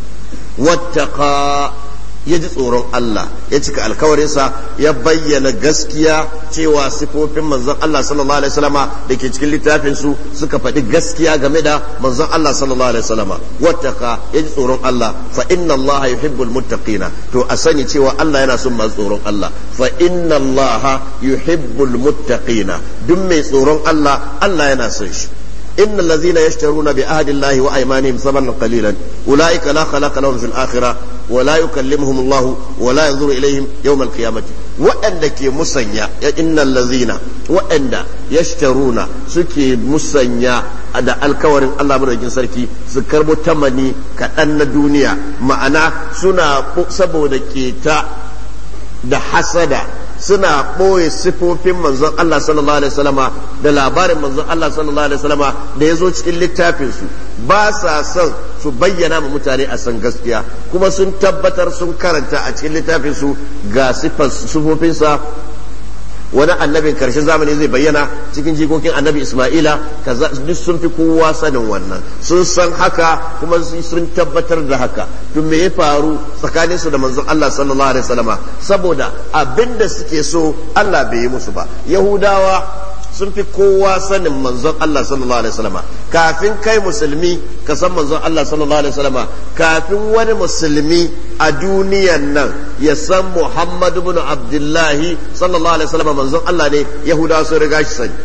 Speaker 1: wattaqa ya ji tsoron Allah ya cika alkawarinsa, ya bayyana gaskiya cewa sifofin manzon Allah sallallahu alaihi wasallama da ke cikin littafin su suka faɗi gaskiya game da manzon Allah sallallahu alaihi wasallama. wattaqa ya ji tsoron Allah, fa inna Allah yuhibbul muttaqina, to a sani cewa Allah yana son masu tsoron Allah. fa inna Allah yuhibbul muttaqina, duk mai tsoron Allah Allah yana son shi. إن الذين يشترون بعهد الله وأيمانهم ثمنا قليلا أولئك لا خلاق لهم في الآخرة ولا يكلمهم الله ولا ينظر إليهم يوم القيامة. وأنك مسنيا إن الذين وأن يشترون سكي مسنيا ada alkawarin Allah madaukakin sarki su karbo tamani kaɗan na duniya, ma'ana suna saboda keta da hasada suna ɓoye sifofin manzon Allah sallallahu alaihi wasallama da labarin manzon Allah sallallahu alaihi wasallama da ya zo cikin littafinsu, ba sa son su bayyana ma mutane a san gaskiya, kuma sun tabbatar sun karanta a cikin littafinsu ga sifofinsa. wani annabin karshen zamani zai bayyana cikin jikokin annabi Isma'ila kaza, duk sun fi kowa sanin wannan, sun san haka kuma sun tabbatar da haka. to me ya faru tsakanin su da manzon Allah sallallahu alaihi wasallama? saboda abinda suke so Allah bai yi musu ba. Yahudawa sun fi kowa sanin manzon Allah sallallahu alaihi wasallama. kafin kai musulmi ka san manzon Allah sallallahu alaihi wasallama, kafin wani musulmi a duniyan nan ya san Muhammad ibn Abdullahi sallallahu alaihi wasallama manzon Allah ne, Yahudawa sun riga shi sani,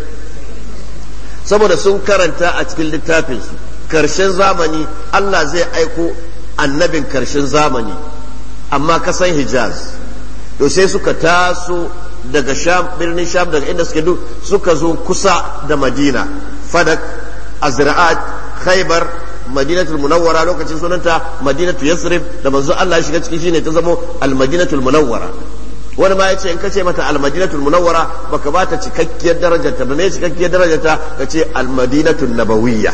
Speaker 1: saboda sun karanta a cikin littafinsu karshen zamani Allah zai aiko annabin karshen zamani, amma kasan Hijaz. to sai suka taso daga Sham, birnin Sham, daga inda suka zo kusa da Madina, Fadak, Azra'at, Khaybar, Madinatul Munawwara, lokacin sunanta Madinatul Yasrib, da manzo Allah ya shiga ciki shine ta zamo Al-Madinatul Munawwara. wani ma yace in kace mata Al-Madinatul Munawwara baka bata cikakkiyar darajarta ba. me cikakkiyar darajarta? kace Al-Madinatul Nabawiyya.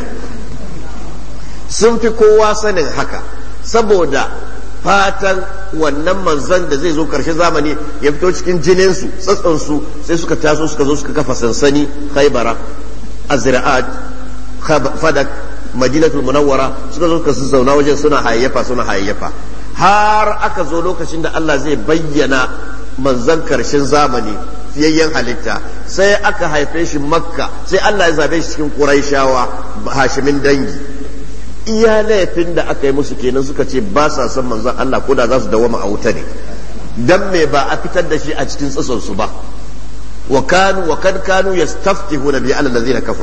Speaker 1: sun fi kowa sanin haka saboda fatan wannan manzon da zai zo karshe zamani ya fito cikin jininsu tsatsansu, sai suka taso suka zo suka kafa sansani Khaybara, Azra'at, Fadak, Madinatul Munawwara, suka zo suka zauna wajen suna hayayyafa har aka zo lokacin da Allah zai bayyana manzon karshen zamani, fiyayyen halitta, sai aka haife shi Makka, sai Allah ya zabe shi cikin Quraishawa, Hashimin dangi. iya laifin da aka yi musu kenan suka ce ba sa son manzon Allah ko da za su dawama a wuta ne, dan me ba a fitar da shi a cikin tsatson su ba. wa kad kanu yastaftihuna bi alal ladzina kafaru,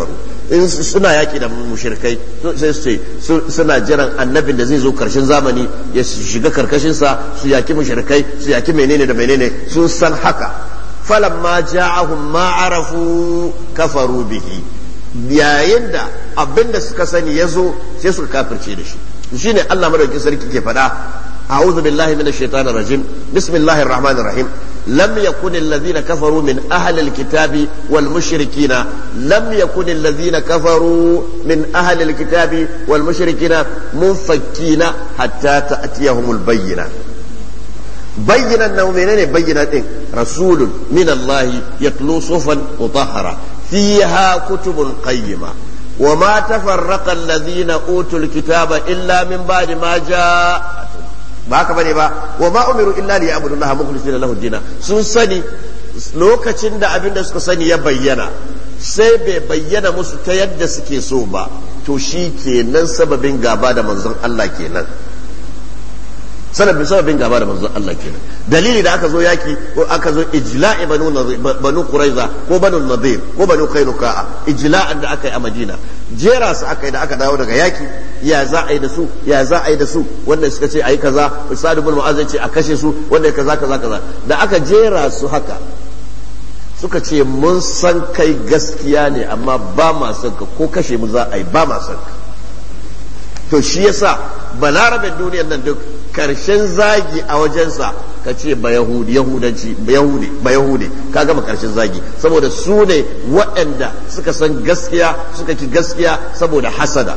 Speaker 1: in suna yaki da mushrikai sai su ce suna jiran annabin da zai zo karshen zamani ya shiga karkashin sa su yaki mushrikai su yaki menene da menene sun san haka falamma ja'ahum ma arafu kafaru bihi yayin da abinda suka sani yazo sai suka kafirce da shi shine Allah madaukakin sarki ke faɗa a'udhu billahi minash shaitanir rajim bismillahir rahmanir rahim لم يكن الذين كفروا من أهل الكتاب والمشركين لم يكن الذين كفروا من أهل الكتاب والمشركين منفكين حتى تأتيهم البينة بينا نومين بينة رسول من الله يتلو صحفا مطهرة فيها كتب قيمة وما تفرق الذين أوتوا الكتاب إلا من بعد ما جاء ba haka bane ba wa ma umiru illa li ya'budu allaha mukhlisina lahu ad-din sun sani lokacin da abin da suka sani ya bayyana sai bai bayyana musu ta yadda suke so ba to shi kenan sababin gaba da manzon Allah kenan sababin gaba da manzon Allah kenan dalili da aka zo yaki ko aka zo ijla'i banu quraiza ko banu nadir ko banu qainuqa ijla'an da aka yi a Madina jera su aka yi da aka dawo daga yaki ya za a yi da su ya za a yi da su wanda suka ce ayi kaza Sa'd ibn Mu'adh ce a kashe su wanda kaza da aka jera su haka suka ce mun san kai gaskiya ne amma ba ma son ka ko kashe mu za a yi ba ma son ka to shi yasa balarabin duniyar nan duk karshen zagi a wajensa ka ce ba yahudanci ba yahudi ka gama karshen zagi saboda su ne waɗanda suka san gaskiya suka ki gaskiya saboda hasada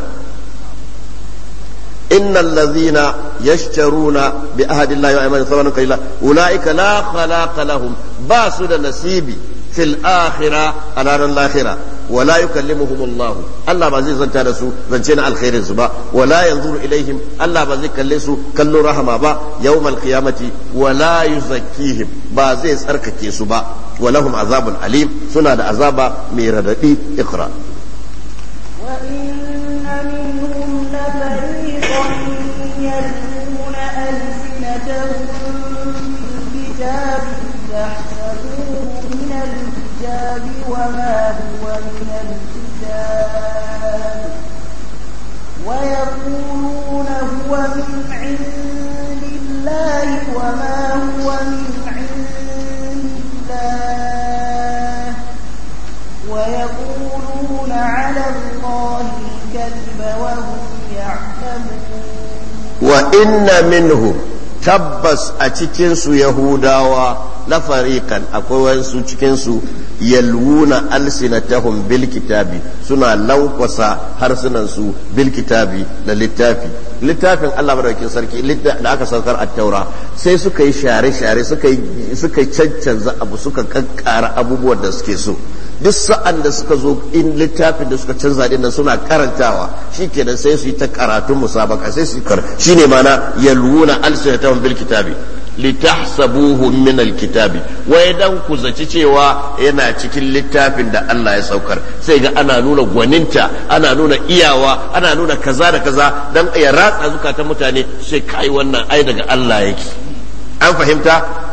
Speaker 1: innal ladhina yashtaruna bi ahdi llahi wa aymanihim thamanan qalila ulaika la khalaqa lahum ba su da nasibi fil akhirah alaran lakhirah ولا يكلمهم الله الله ما زي زنتا da su zance na alkhairin su ba wala yanzuru ilaihim Allah ba zai kalle su kallo rahama ba yawmal qiyamati wala yuzakkihim ba zai tsarkake su ba walahum azabun alim suna da azaba mai radadi iqra
Speaker 2: wa inna minhum la fariqan yaluna alsinatahum bil kitabi yahsabuhu min al-kitab wa ma huwa ويقولون هو من عند الله وما هو من عند الله ويقولون على الله الكذب وهم يعلمون
Speaker 1: وإن منهم tabbas a cikinsu yahudawa na fariƙan akwai wasu cikinsu yalwuna alsinatahum bil kitabi suna lankwasa harsunansu bil kitabi da littafin Allah madaukakin sarki da aka saukar at-taura sai suka yi share-share suka cancanza abu suka kankara abubuwan da suke so duk sa'an da suka zo in littafin da suka canza din nan suna karantawa shikenan sai su yi ta karatun musabaka sai su shine mana yalwuna alsinatahum bil kitabi litahsabuhu min alkitabi wai dan ku zaci cewa yana cikin littafin da Allah ya saukar sai ga ana nuna gwaninta ana nuna iyawa ana nuna kaza da kaza dan ya ratsa zukatan mutane sai kai wannan ai daga Allah yake an fahimta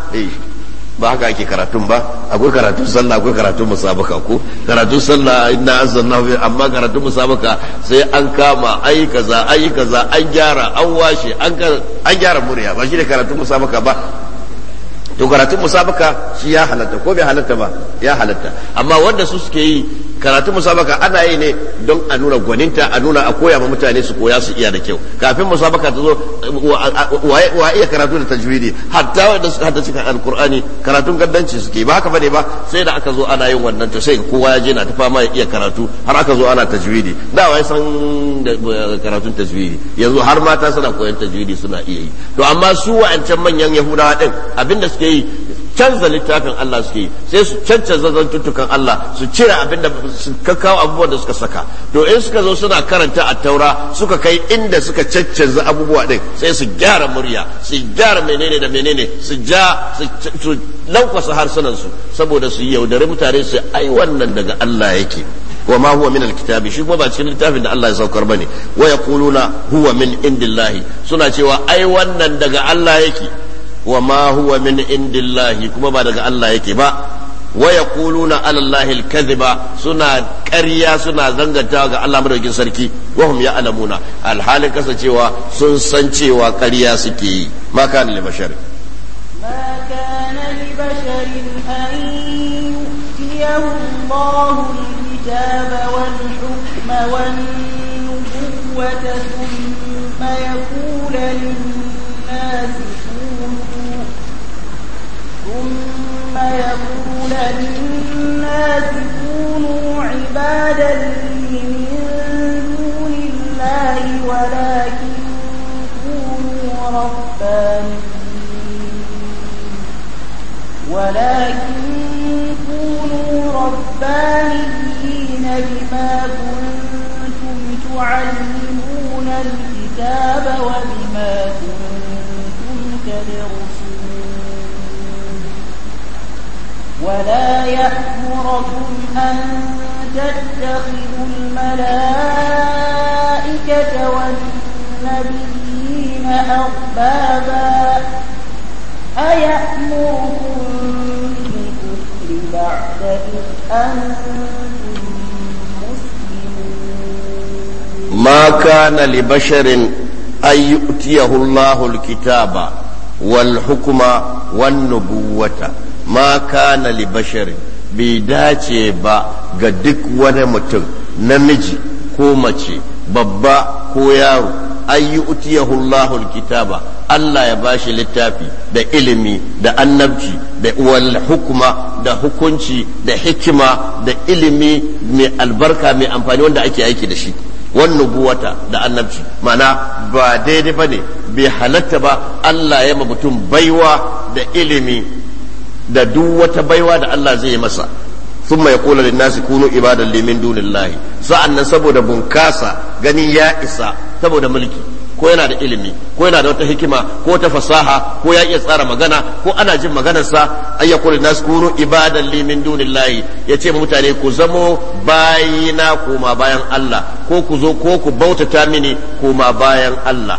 Speaker 1: ba haka ake karatun ba akwai karatun sallah akwai karatun musabaka ko karatun sallah inna anzalnahu amma karatun musabaka sai an kama ayi kaza an gyara an washe an gyara murya ba shi ne karatun musabaka ba to karatun musabaka shi ya halatta ko bai halatta ba ya halatta amma wanda su suke yi karatun musabaka ana yi ne don a nuna gwaninta a nuna a koya ma mutane su koya su iya da kyau kafin musabaka ta zo wa iya karatu da tajwidi hatta wanda suka hada cikin alkur'ani karatun gaddanci suke ba haka bane ba sai da aka zo ana yin wannan to sai kowa ya je na ta fama ya iya karatu har aka zo ana tajwidi da wai san karatun tajwidi yanzu har mata suna koyan tajwidi suna iya yi to amma su wa'ancan manyan yahudawa din abinda suke yi canza littafin Allah suke yi sai su cancanza zantuttukan Allah su cire abinda su kakkawo abubuwan da suka saka to in suka zo suna karanta a taura suka kai inda suka cancanza abubuwa din sai su gyara murya su gyara menene da menene su lankwasa harsunan su saboda su yaudare mutane su ai wannan daga Allah yake wa ma huwa min alkitabi shi kuma ba cikin littafin da Allah ya saukar bane wa yaquluna huwa min indillahi suna cewa ai wannan daga Allah yake wa ma huwa min indillahi kuma ba daga Allah yake ba wa yaquluna ala allahi al-kadhiba suna ƙarya suna zangantawa ga Allah madaukakin sarki wa hum ya'lamuna alhalin kasancewa sun san cewa ƙarya suke yi ma kana li bashar
Speaker 2: ma kana li basharin an yu'tiyahu Allahu al-kitaba wal hukma wan nubuwwata thumma yaqulu للناس كونوا عبادا لي من دون الله ولكن كونوا ربانيين بما كنتم تعلمون الكتاب وبما كنتم تدرسون ولا يأمركم أن تتخذوا الملائكة والنبيين أربابا أيأمركم بالكفر بعد إذ أنتم مسلمون
Speaker 1: ما كان لبشر أن يؤتيه الله الكتاب والحكم والنبوة ما كان لبشر بيداتي با قدك ونمتن نمجي كومتي بابا كويارو أن يؤتيه الله الكتاب Allah ya bashi littafi da ilimi da annabci da wal hukuma da hukunci da hikima da ilimi mai albarka mai amfani wanda ake aiki da shi wan nubuwata da annabci mana ba daidai bane bai halatta ba Allah ya ma mutum baiwa da ilimi da duk wata baiwa da Allah zai yi masa ثم يقول للناس كونوا عبادا لي من دون الله sa'annan saboda bunkasa ganin ya isa saboda mulki ko yana da ilimi ko yana da wata hikima ko wata fasaha ko ya iya tsara magana ko ana jin maganarsa ay yaqulu nas kunu ibadan li min dunillahi yace mutane ku zamo bayina kuma bayan Allah ko ku zo ko ku bautata mini kuma bayan Allah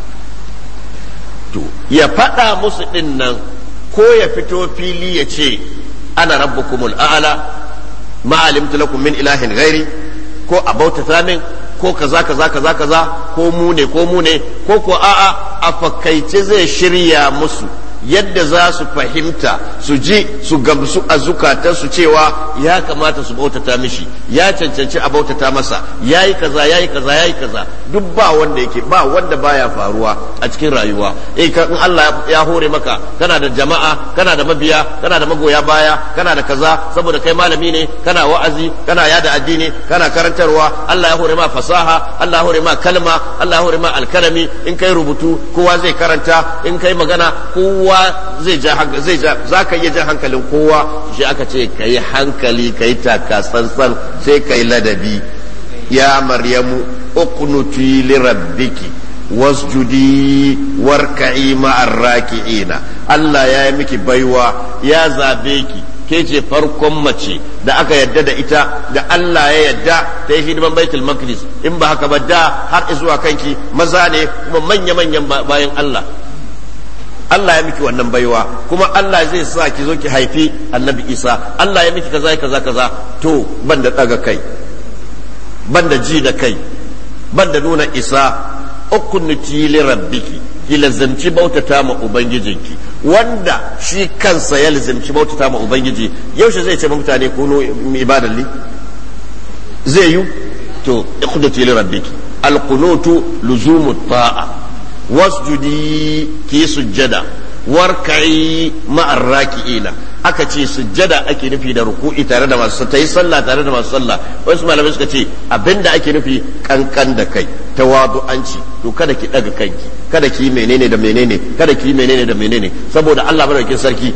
Speaker 1: to ya fada musu din nan ko ya fito fili ya ce ana rabbukumul a'la ma alimtu lakum min ilahin ghairi ko a bautata min ko kaza kaza kaza kaza ko mu ne ko a'a a fakaice zai shirya musu yadda za su fahimta su ji su gamsu a zukatansu cewa ya kamata su bautata mishi ya cancanci a bautata masa yayi kaza yayi kaza yayi kaza duk ba wanda baya faruwa a cikin rayuwa in Allah ya hore maka kana da jama'a kana da mabiya kana da magoya baya kana da kaza saboda kai malami ne kana wa'azi kana yada addini kana karantarwa Allah ya hore ma fasaha Allah ya hore ma kalma Allah ya hore ma alkalami in kai rubutu kowa zai karanta in kai magana kowa zai ja za ka iya jan hankalin kowa shi aka ce ka yi hankali ka yi takatsantsan sai ka yi ladabi ya maryamu uqnuti li rabbiki wasjudi warka'i ma'ar raki'ina Allah ya yi miki baiwa ya zabe ki ke ce farkon mace da aka yadda da ita da Allah ya yadda ta yi hidiman baitul maqdis in ba haka ba da har zuwa kanki maza ne kuma manya-manyan bayan Allah Allah ya miki wannan baiwa kuma Allah zai sa ki zo ki haifi annabi Isa Allah ya miki kaza kaza to banda daga kai banda ji da kai banda nuna isa ukunuti li rabbiki ki lazimci bautata ma ubangijinki wanda shi kansa ya lazimci bautata ma ubangiji yaushe zai ce mutane kunu ibadan li zai yi to ukunuti li rabbiki alqunutu luzumu ta'a wasjudi ki sujjada warka'i ma'ar raki'ina aka ce sujjada ake nufi da ruku'i tare da masu ta yi sallah tare da masu sallah wasu malamai suka ce abinda ake nufi kankan da kai tawadu'anci to kada ki daga kanki kada ki menene da menene kada ki menene da menene saboda Allah madaukakin sarki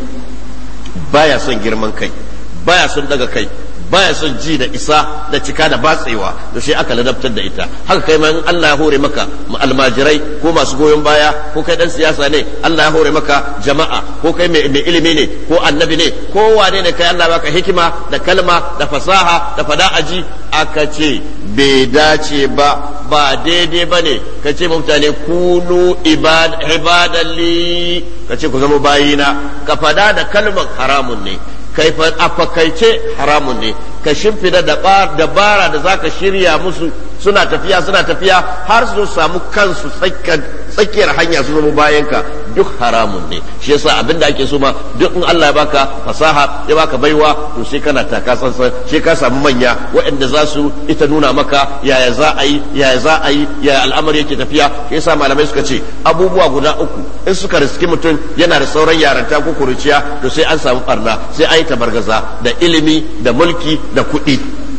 Speaker 1: baya son girman kai baya son daga kai baya son ji da isa da cika da batsewa da shi aka ladabtar da ita haka kai ma in Allah ya hore maka almajirai ko masu goyon baya ko kai dan siyasa ne Allah ya hore maka jama'a ko kai mai ilimi ne ko annabi ne ko wane ne kai Allah baka hikima da kalma da fasaha da fada'aji aka ce bai dace ba daidai ba ne ka ce mutane kunu ibadalli ka ce ku zama bayina ka fada da kalmar haramun ne kai fa a fakaice haramun ne ka shimfida dabara da zaka shirya musu suna tafiya har su samu kansu tsakiyar hanya su zama bayanka duk haramun ne. shi yasa abinda ake so ma duk in Allah ya baka fasaha ya baka baiwa to sai kana taka tsantsan sai ka samu manya waɗanda za su ita nuna maka yaya za a yi yaya al'amari yake tafiya. yasa malamai suka ce abubuwa guda uku in suka riski mutum yana da sauran yaranta ko kuruciya to sai an samu barna, sai an yi tabargaza da ilimi da mulki da kuɗi.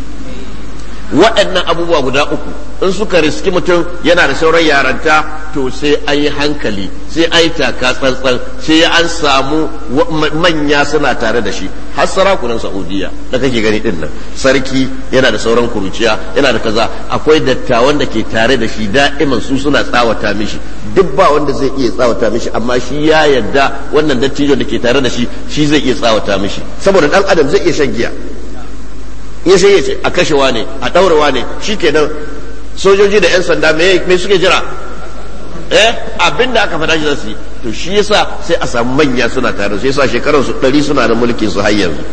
Speaker 1: waɗannan abubuwa guda uku in suka riski mutum yana da sauran yaranta to sai an yi hankali, sai an yi taka tsantsan, sai an samu manya suna tare da shi. har sarakunan Saudiya da kake gani din nan, sarki yana da sauran kuruciya, yana da kaza, akwai dattawan da ke tare da shi da'iman su suna tsawata mishi. duk ba wanda zai iya tsawata mishi, amma shi ya yarda wannan dattijon da ke tare da shi zai iya tsawata mishi, saboda dan adam zai iya shan giya. ya sai ya ce a kashewa ne, a ɗaurewa ne, shi kenan sojoji da 'yan sanda me suke jira? abinda aka faɗa shi za su yi. to shi yasa sai a samu manya suna tare, sai yasa shekarar su 100 suna da mulkin su har yanzu.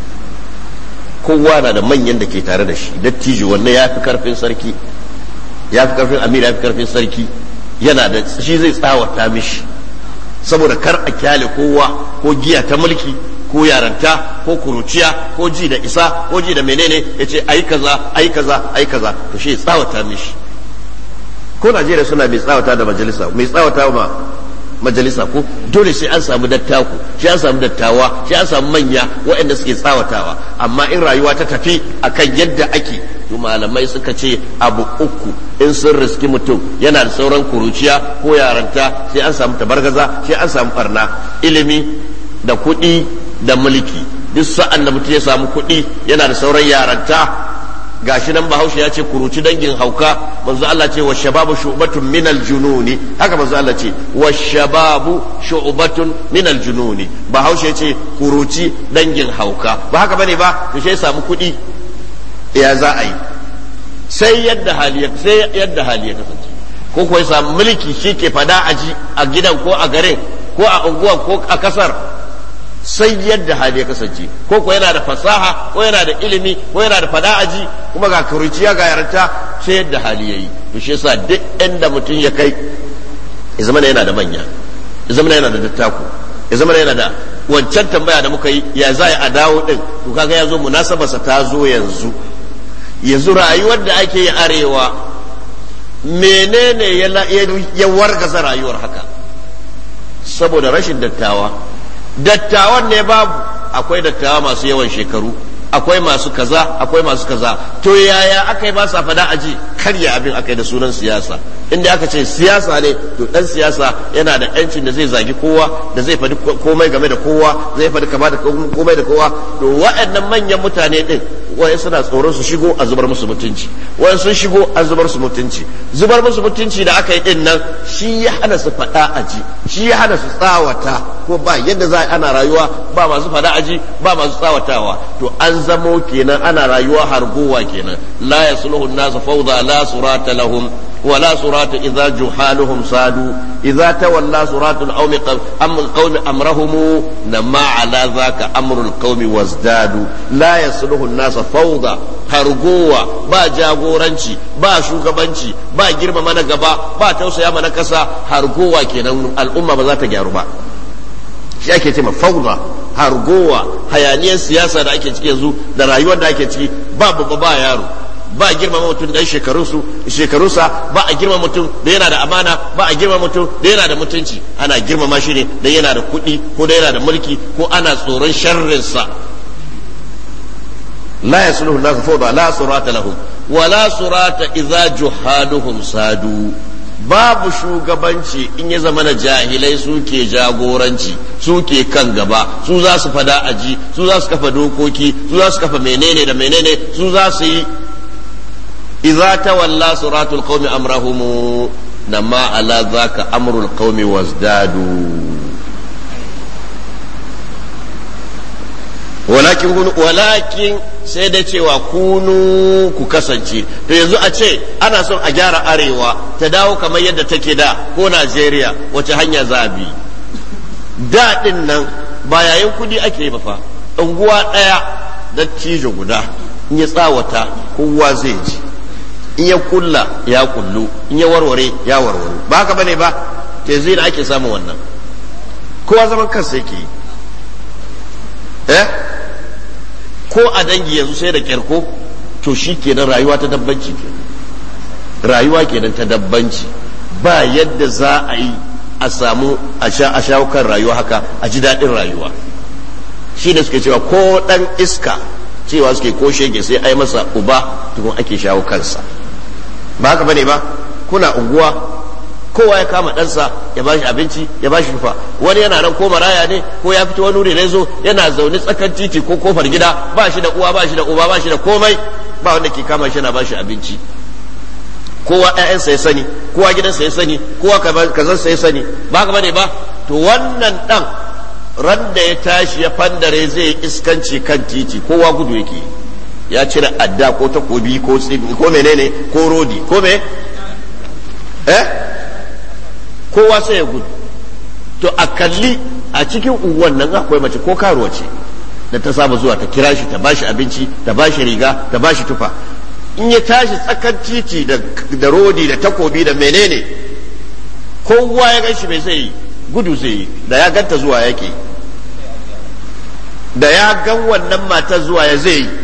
Speaker 1: kowa na da manyan da ke tare da shi. dattijo wannan ya fi karfin sarki, ya fi karfin amir, ya fi karfin sarki, yana da shi zai tsawata mishi, saboda kar a kyale kowa ko giya ta mulki ko yaranta ko kuruciya ko ji da isa ko ji da menene ya ce ai kaza ai kaza ai kaza, to shi tsawata mishi. ko Najeriya suna mai tsawata da majalisa, mai tsawata ma majalisa ko dole sai an samu dattaku, sai an samu dattawa, sai an samu manya waɗanda suke tsawatawa. amma in rayuwa ta tafi akan yadda ake, to malamai suka ce abu uku in sun riski mutum yana da sauran kuruciya ko yaranta sai an samu tabargaza, sai an samu barna. ilimi da kuɗi da mulki. duk sa'an da mutum ya samu kuɗi yana da sauran yaranta, gashi nan Bahaushe ya ce kuruci dangin hauka. manzo Allah ce washababu shu'batun min al-jununi, haka manzo Allah ce washababu shu'batun min al-jununi. Bahaushe ce kuruci dangin hauka, ba haka bane ba? to sai samu kuɗi ya za a yi? sai yadda hali ya kasance. ko kuwa ya samu mulki, shi ke fada aji a gidan ko a garin ko a unguwa ko a kasar, sai yadda hali ya kasance. ko yana da fasaha ko yana da ilimi ko yana da fada'aji, kuma ga kuruciya ga yaranta, sai yadda hali yayi. to shi yasa duk inda mutum ya kai ya zama yana da manya, ya zama yana da dattako, ya zama yana da wancan tambaya da muka yi ya za a dawo din. to kaga yazo munasabarsa ta zo yanzu rayuwar da ake yi arewa, menene ya wargaza rayuwar haka? saboda rashin dattawan ne babu. akwai dattawa masu yawan shekaru, akwai masu kaza, akwai masu kaza. to yaya aka yi ba sa fada aji? karya abin aka yi da sunan siyasa. inda aka ce siyasa ne, to dan siyasa yana da yancin da zai zagi kowa, da zai faɗi komai game da kowa, zai faɗi kama da komai da kowa. to waɗannan manyan mutane din wai suna tsoron su shigo a zubar musu mutunci, wai sun shigo a zubar su mutunci. zubar musu mutunci da aka yi din nan shi ya hana su faɗa aji, shi ya hana su tsawata. ko ba yadda za ana rayuwa ba masu faɗa aji ba masu tsawatawa. to an zamo kenan ana rayuwa hargowa kenan. la yasluhu an-nasu fawda la surata lahum ولا صراط إذا جهالهم صادوا إذا تولى صراط القوم أمرهم نما على ذاك أمر القوم وازدادوا لا يصلح الناس فوضى hargowa ba jagoranci ba shugabanci ba girma mana gaba ba tausaya mana kasa. hargowa kenan al'umma ba za ta gyaru ba. shi ake cewa fawda, hargowa, hayaniyar siyasa da ake ciki yanzu da rayuwar da ake ciki. ba babba ba yaro, ba a girma mutum dan shekarunsa, ba a girma mutum da yana da amana, ba a girma mutum da yana da mutunci. ana girmama shi ne da yana da kuɗi ko da yana da mulki ko ana tsoron sharrinsa. la yasluhu an-nasu fawda la surata lahum wa la surata idza juhaluhum sadu. babu shugabanci in ya zama na jahilai suke jagoranci, suke kan gaba, su za su fada aji, su za su kafa dokoki, su za su kafa menene da menene, su za su yi. إذا تولى صراط القوم أمرهم نما على ذاك أمر القوم وازدادوا walakin sai da cewa kunu ku kasance. to yanzu a ce ana son a gyara arewa ta dawo kamar yadda take da ko Najeriya, wace hanya za a bi? da din nan ba yayin kudi ake ba fa, unguwa ɗaya da cijo guda in ya tsawata kowa zai ji, in ya kulla ya kullu, in ya warware ya warware, ba haka bane ba? Ke zai da ake samun wannan, kowa zaman kansa yake yi. Ko a dangi yanzu sai da kyarko, to shi kenan rayuwa ta dabbanci kenan, rayuwa kenan ta dabbanci. Ba yadda za a yi a samu a shawo kan rayuwa haka a ji daɗin rayuwa. Shi da suke cewa ko ɗan iska cewa suke ko shege sai ai masa uba tukun ake shawo kansa, ba haka bane ba? Kuna unguwa kowa ya kama ɗansa ya bashi abinci ya bashi tufa, wani yana nan ko maraya ne ko ya fito wani wuri ne zo yana zaune tsakan titi ko kofar gida, ba shi da uwa ba shi da uba ba shi da komai, ba wanda ke kama shi yana bashi abinci. Kowa ƴaƴansa ya sani, kowa gidansa ya sani, kowa kazansa ya sani, ba haka bane ba? To wannan ɗan ran da ya tashi ya fandare zai iskanci kan titi, kowa gudu yake, ya cire adda ko takobi ko tsibi ko menene ko rodi ko me kowa sai ya gudu. To a kalli a cikin unguwan nan akwai mace ko karuwa ce da ta saba zuwa ta kira shi ta bashi abinci ta bashi riga ta bashi tufa, in ya tashi tsakan titi da rodi da takobi da menene kowa ya gan shi mai sai gudu zai yi, da ya ganta zuwa yake, da ya gan wannan matar zuwa ya zai yi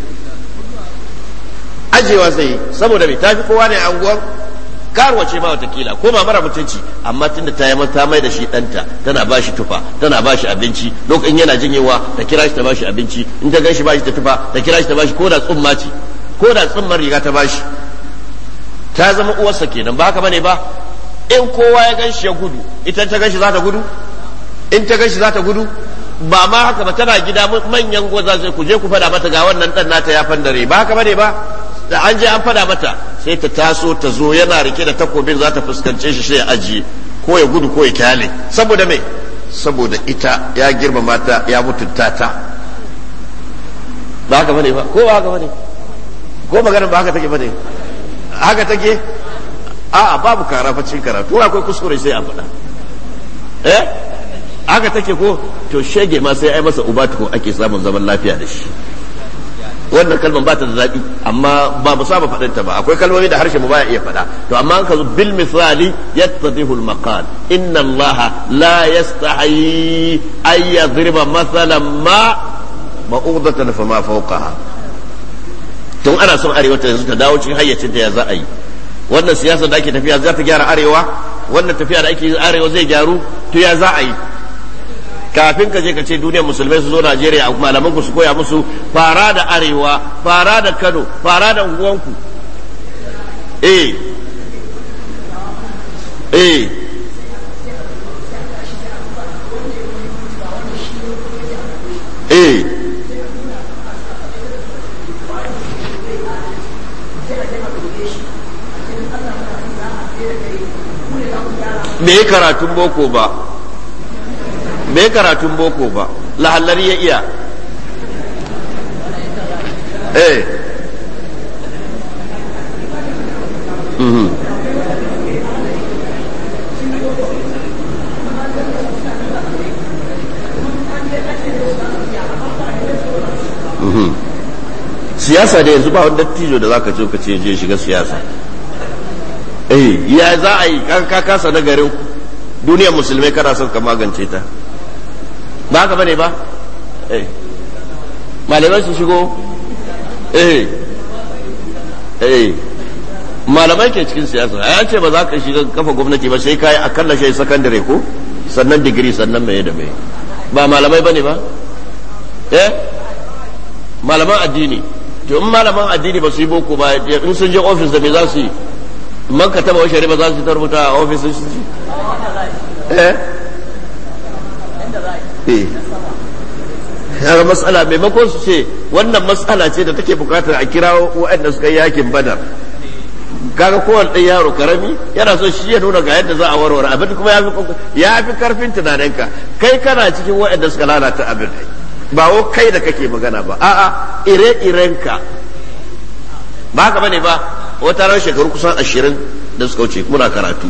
Speaker 1: ajewa zai yi, saboda mai tafi kowa ne a unguwar, karuwa ce ma watakila ko ma mara mutunci, amma tunda ta mai da shi ɗanta, tana ba shi tufa tana ba shi abinci, lokacin yana jinyewa ta kira shi ta ba shi abinci, in ta gan shi ba shi ta tufa ta kira shi ta ba shi ko da tsumma ce ko da tsummar riga ta ba shi, ta zama uwarsa kenan, ba haka bane ba? In kowa ya gan shi ya gudu, ita ta gan shi za ta gudu? In ta gan shi za ta gudu? Ba ma haka ba, tana gida manyan goza sai ku je ku fada mata ga wannan dan nata ya fandare, ba haka bane ba? Da an je an fada mata sai ta taso ta zo yana rike da takobin za ta fuskance shi sai ya ajiye ko ya gudu ko ya kyale, saboda me? Saboda ita ya girmama ta ya mutunta ta, ba haka bane ba? Ko ba haka bane? Ko maganar ba haka take bane? Haka take? A'a, babu karafacin karatu, akwai kuskure sai a faɗa. Haka take ko? To shege ma sai ai masa uba ko ake samun zaman lafiya da shi. Wannan kalman ba ta da daɗi, amma ba mu saba faɗinta ba, akwai kalmomi da harshe mu baya iya faɗa. To amma an ka zo bil misali yattadihu al maqal, inna allaha la yastahi ay yadriba mathalan ma ma'udatan fa ma fawqaha. Tun ana son arewa ta yanzu ta dawo cikin hayyacin ta ya za a yi. Wannan siyasa da ake tafiya za ta gyara arewa, wannan tafiya da ake arewa zai gyaru, to ya za a yi? Kafin ka je ka ce duniyar musulmai su zo Najeriya, malaman ku su koya musu, fara da arewa, fara da Kano, fara da unguwanku. Me karatun boko ba, me karatun boko ba, lahallari ya iya. Siyasa da yanzu ba wani dattijo da zaka ce ka ce je shiga siyasa. Ya za a yi ka kasa na garin duniyar musulmai kana son ka magance ta, ba haka bane ba? Malamai su shigo, malamai ke cikin siyasa. A ce ba za ka shiga kafa gwamnati ba sai ka yi akalla shi sakandare ko sannan digiri sannan mai da mai, ba malamai bane ba? Malaman addini, to in malaman addini ba su yi boko ba, in sun je ofis da me za su yi? Man ka taba shari'a ba za su tarbuta a ofisin shi? Yaga matsala maimakon su ce wannan matsala ce da take bukatar a kira waɗanda suka yi yakin badar, kaga kowane ɗan yaro karami yana so shi ya nuna ga yadda za a warware abin, kuma ya fi karfin tunaninka, kai kana cikin waɗanda suka lalata abin, ba wo kai da kake magana ba, a'a ire-irenka, ba haka bane ba? Wata ran shekaru kusan 20 da suka wuce muna karatu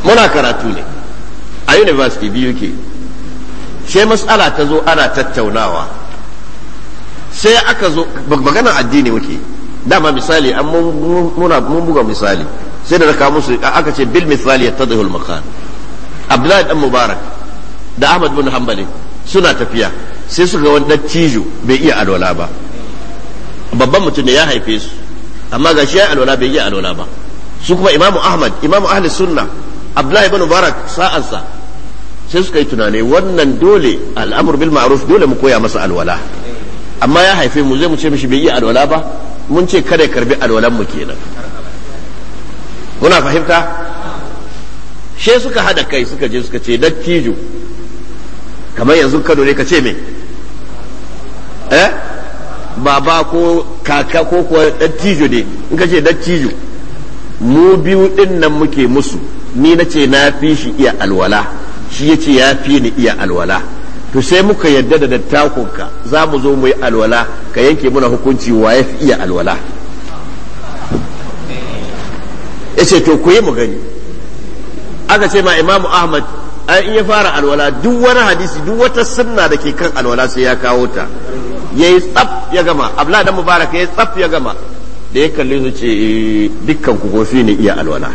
Speaker 1: muna karatu ne a university biyu ke sai mas'ala ta zo ana tattaunawa sai aka zo maganar addini muke dama misali an mun buga misali sai da raka musu aka ce bil misali yattadhihu al maqal Abdullahi dan Mubarak da Ahmad bin Hanbali suna tafiya sai su ga wani dattijo bai iya alwala ba babban mutum ne ya haife su amma gashi ya alwala bai iya alwala ba su kuma Imamu Ahmad Imamu ahli sunna Abdullahi bin Mubarak sa'ansa sai suka yi tunani wannan dole al'amur bil ma'ruf dole mu koya masa alwala amma ya haife mu zai mu ce mishi bai iya alwala ba mun ce kada ya karbi alwalan mu kenan kuna fahimta she suka hada kai suka je suka ce dattijo kamar yanzu Kano ne ka ce me baba ko kaka ko kuwa dattijo ne in ka ce dattijo mu biyu din nan muke musu ni na ce na fi shi iya alwala shi ya ce ya fi ni iya alwala to sai muka yadda da dattakunka za mu zo mu yi alwala ka yanke muna hukunci wa ya fi iya alwala ya ce to ku yi mu gani aka ce ma Imamu Ahmad in ya fara alwala duk wani hadisi duk wata sunna da ke kan alwala sai ya kawo ta yayi tsaf ya gama Abdullah dan Mubarak yayi tsaf ya gama da ya kalle su ce dukkan ku gofi ne iya alwala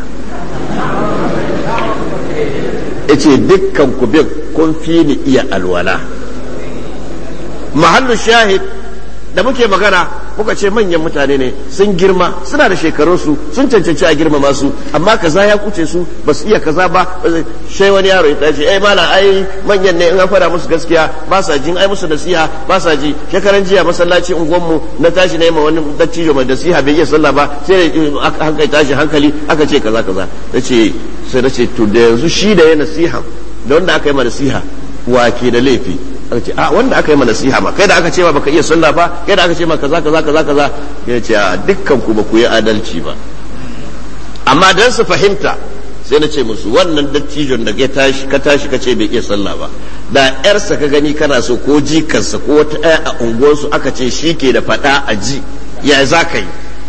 Speaker 1: yace dukkan ku bin kun fi ni iya alwala mahallu shahid da muke magana muka ce manyan mutane ne sun girma suna da shekarunsu sun cancanci a girmama su amma kaza ya kuce su ba su iya kaza ba sai wani yaro ya tashi mala ai manyan ne in an fara musu gaskiya ba sa jin ai musu nasiha ba sa ji shekaran jiya masallaci unguwanmu na tashi na yi ma wani dattijo mai nasiha bai iya sallah ba sai hankali tashi hankali aka ce kaza kaza sai na ce to da yanzu shi da ya nasiha da wanda aka yi ma nasiha wa ke da laifi aka ce wanda aka yi ma nasiha ma kai da aka ce ma baka iya sallah ba kai da aka ce ma kaza ya ce dukkan ku ba ku yi adalci ba amma dan su fahimta sai na ce musu wannan dattijon da ka tashi ka ce bai iya sallah ba da yarsa ka gani kana so ko jikarsa ko wata ɗaya a unguwarsu aka ce shi ke da faɗa a ji ya za ka yi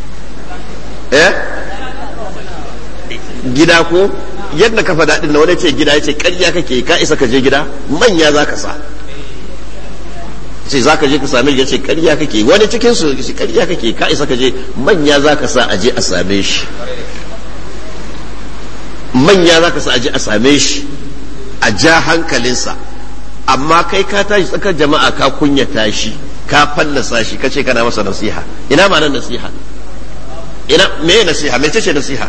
Speaker 1: gida ko yadda ka faɗa ɗin na wani ce gida ya ce ƙarya kake ka isa ka je gida manya za ka sa ce za ka je ka same shi ya ce ƙarya kake wani cikin su ce ƙarya kake ka isa ka je manya za ka sa a je a same shi manya za ka sa a je a same shi a ja hankalinsa amma kai ka tashi tsakar jama'a ka kunyata shi ka fallasa shi ka ce kana masa nasiha ina ma nan nasiha ina me nasiha me ce nasiha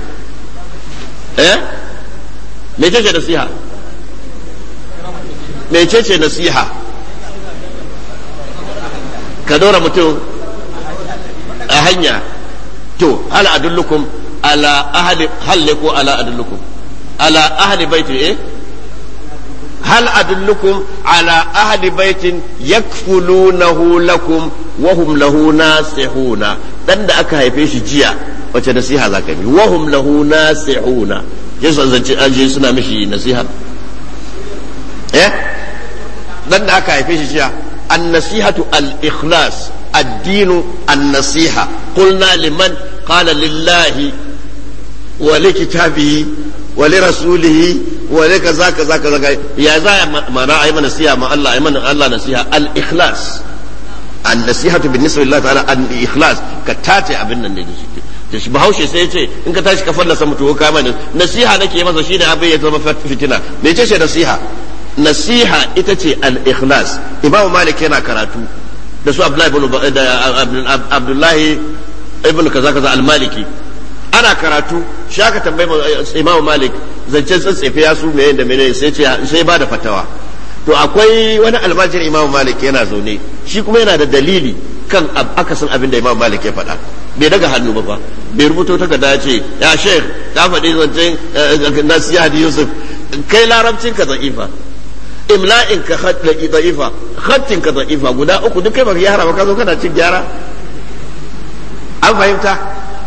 Speaker 1: me ce nasiha me ce nasiha ka dora mutum a hanya to hal adullukum ala ahli hal ala adullukum ala ahli baiti hal adullukum ala ahli baitin yakfulunahu lakum wa hum lahu nasihuna dan da aka haife shi jiya wace nasiha zaka yi wa hum lahu nasihuna yesu zance aje suna mishi nasiha dan da aka haife shi jiya an-nasihatu al-ikhlas ad-din an-nasiha qulna liman qala lillahi wa likitabihi wa lirasulihi wale kaza kaza kaza ya za mana ayi mana nasiha ma Allah ayi mana Allah nasiha al-ikhlas an-nasihatu bin-nisbah lillahi ta'ala al-ikhlas ka tace abin nan ne da shi bahaushe sai ya ce in ka tashi ka fallasa mutu ka mana nasiha nake masa shine abin ya zama fitina me ce ce nasiha nasiha ita ce al-ikhlas Imam Malik yana karatu da su Abdullahi ibn kaza kaza al-Maliki ana karatu shi aka tambayi Imam Malik zancen tsatsefe ya su meye da mene sai ba da fatawa to akwai wani almajir Imam Malik yana zaune shi kuma yana da dalili kan akasin abin da Imam Malik ya faɗa bai daga hannu ba bai rubuto takarda ya ce ya sheikh ka faɗi zancen nasiha da Yusuf kai larabcin ka za'ifa imla'in ka da'ifa khattin ka da'ifa guda uku duk kai ba gyara ba ka zo kana cin gyara an fahimta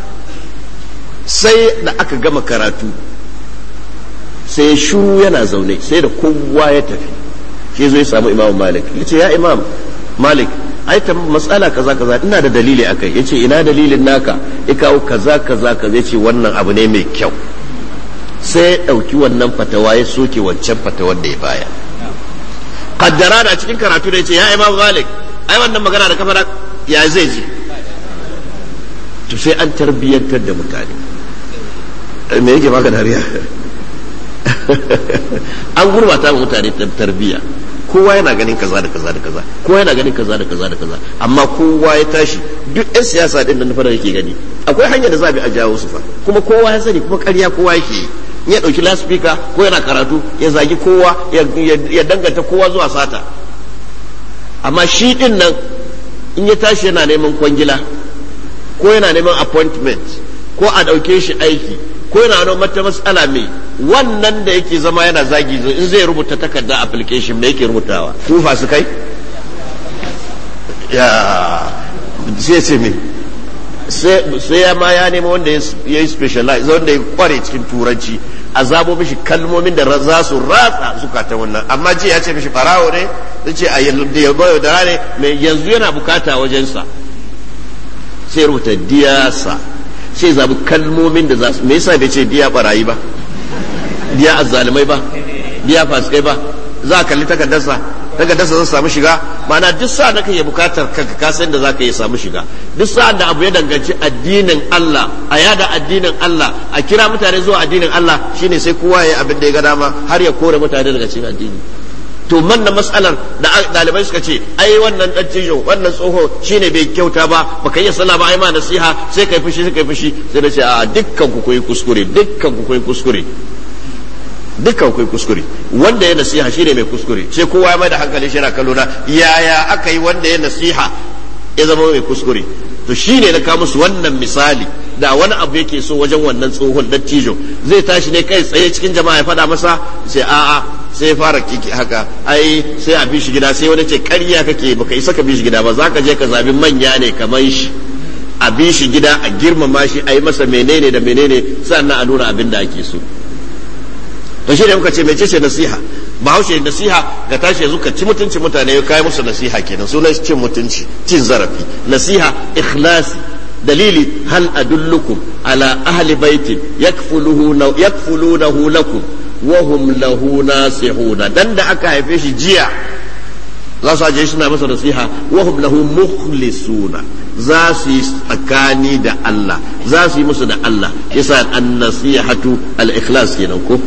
Speaker 1: sai da aka gama karatu sai shuru yana zaune sai da kowa ya tafi shi zo ya samu Imam Malik yace ya Imam Malik ai ta matsala kaza kaza ina da dalili akai yace ina dalilin naka ya kawo kaza kaza kaza yace wannan abu ne mai kyau sai ya ɗauki wannan fatawa ya soke wancan fatawar da ya baya. Kaddara da cikin karatu da ya ce ya Imam Malik ai wannan magana da kafara ya zai ji, to sai an tarbiyyantar da mutane. Me yake baka dariya? An gurbata wa mutane tarbiyya. Kowa yana ganin kaza da kaza da kaza, kowa yana ganin kaza da kaza da kaza, amma kowa ya tashi. Duk 'yan siyasa din nan fara yake gani akwai hanyar da za a jawo su fa, kuma kowa ya sani, kuma ƙarya kowa yake yi. Ya ɗauki laspika ko yana karatu ya zagi kowa, ya danganta kowa zuwa sata. Amma shi din nan in ya tashi yana neman kwangila ko yana neman appointment ko a ɗauke shi aiki ko yana wani mata matsala mai wannan da yake zama yana zagi in zai rubuta takarda application me yake rubutawa? Kufa su kai ya sai ce me sai ya ma ya nema wanda ya yi specialize, wanda ya kware cikin turanci, a zabo mishi kalmomin da za su ratsa zukata wannan. Amma ji ya ce mishi farawo ne, zai ce a yalbayo da rane mai yanzu yana bukata wajensa, sai rubuta diyasa, sai zabi kalmomin da za su, me yasa bai ce diya barayi ba, diya azzalimai ba, diya fasikai ba? Za a kalli takardarsa zai samu shiga. Ma'ana duk sa'an da kake bukatar kanka ka san da zaka yi samu shiga. Duk sa'an da abu ya danganci addinin Allah, a yada addinin Allah, a kira mutane zuwa addinin Allah, shine sai kowa ya abin da ya ga dama har ya kore mutane daga cikin addini. To manna mas'alar da dalibai suka ce ai wannan dan cijo wannan tsoho shine bai kyauta ba, baka yi sallah ba, ai ma nasiha sai kai fushi sai da ce a dukkan ku koyi kuskure, dukkan ku koyi kuskure, dukkan kai kuskure. Wanda ya nasiha shine mai kuskure, sai kowa ya mai da hankali shi yana kallo na yaya aka yi wanda ya nasiha ya zama mai kuskure. To shine na kawo musu wannan misali, da wani abu yake so wajen wannan tsohon dattijo zai tashi ne kai tsaye cikin jama'a ya faɗa masa, sai a'a sai fara kiki haka, ai sai a bi shi gida, sai wani ce ƙarya kake, baka isa ka bi shi gida ba, za ka je ka zabi manya ne kamar shi, a bi shi gida a girmama shi, a yi masa menene da menene, sannan a nuna abin da ake so. To shi ne muka ce mece ce nasiha? Bahaushe nasiha ga tashi yanzu ka ci mutunci mutane ya kai musu nasiha kenan, sunan cin mutunci, cin zarafi. Nasiha ikhlasi. Dalili hal adullukum ala ahli baitin yakfulunahu lakum wa hum lahu nasihuna. Dan da aka haife shi jiya za su aje suna masa nasiha, wa hum lahu mukhlisuna, za su yi tsakani da Allah, za su yi musu da Allah. Yasa an-nasihatu al-ikhlas kenan ko.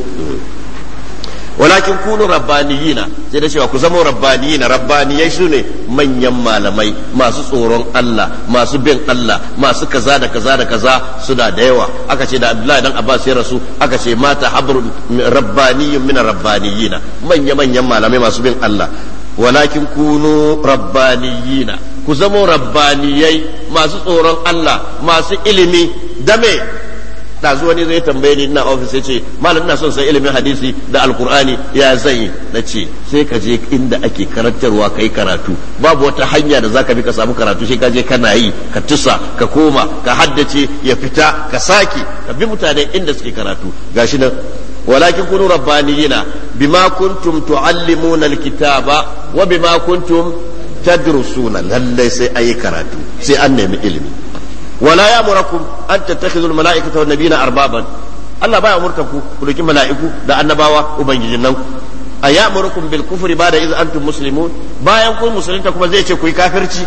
Speaker 1: Walakin kunu rabbaniyina, sai da cewa ku zama rabbaniyina. Rabbaniyai su ne manyan malamai masu tsoron Allah, masu bin Allah, masu kaza da kaza da kaza, suna da yawa. Aka ce da Abdullahi dan Abbas ya rasu, aka ce mata habrun rabbaniyyun min rabbaniyina, manyan malamai masu bin Allah. Walakin kunu rabbaniyina, ku zama rabbaniyai masu tsoron Allah, masu ilimi. Dame ɗazu wani zai tambaye ni ina ofis ya ce malam ina son san ilimin hadisi da alkur'ani ya zai, na ce sai ka je inda ake karantarwa kai karatu. Babu wata hanya da zaka bi ka samu karatu, sai ka je kana yi, ka tusa, ka koma, ka haddace, ya fita, ka sake, ka bi mutane inda suke karatu. Gashi nan walakin kunu rabbaniyina bima kuntum tuallimuna alkitaba wa bima kuntum tadrusuna. Lallai sai ayi karatu, sai an nemi ilimi. wala ya'murukum an tattakhidhu al-mala'ikata wan nabiyina arbaban. Allah baya umurtan ku doki mala'iku da annabawa ubangijin nan. Ayamurukum bil kufri ba'da idh antum muslimun, bayan kun musulunta kuma zai ce ku yi kafirci?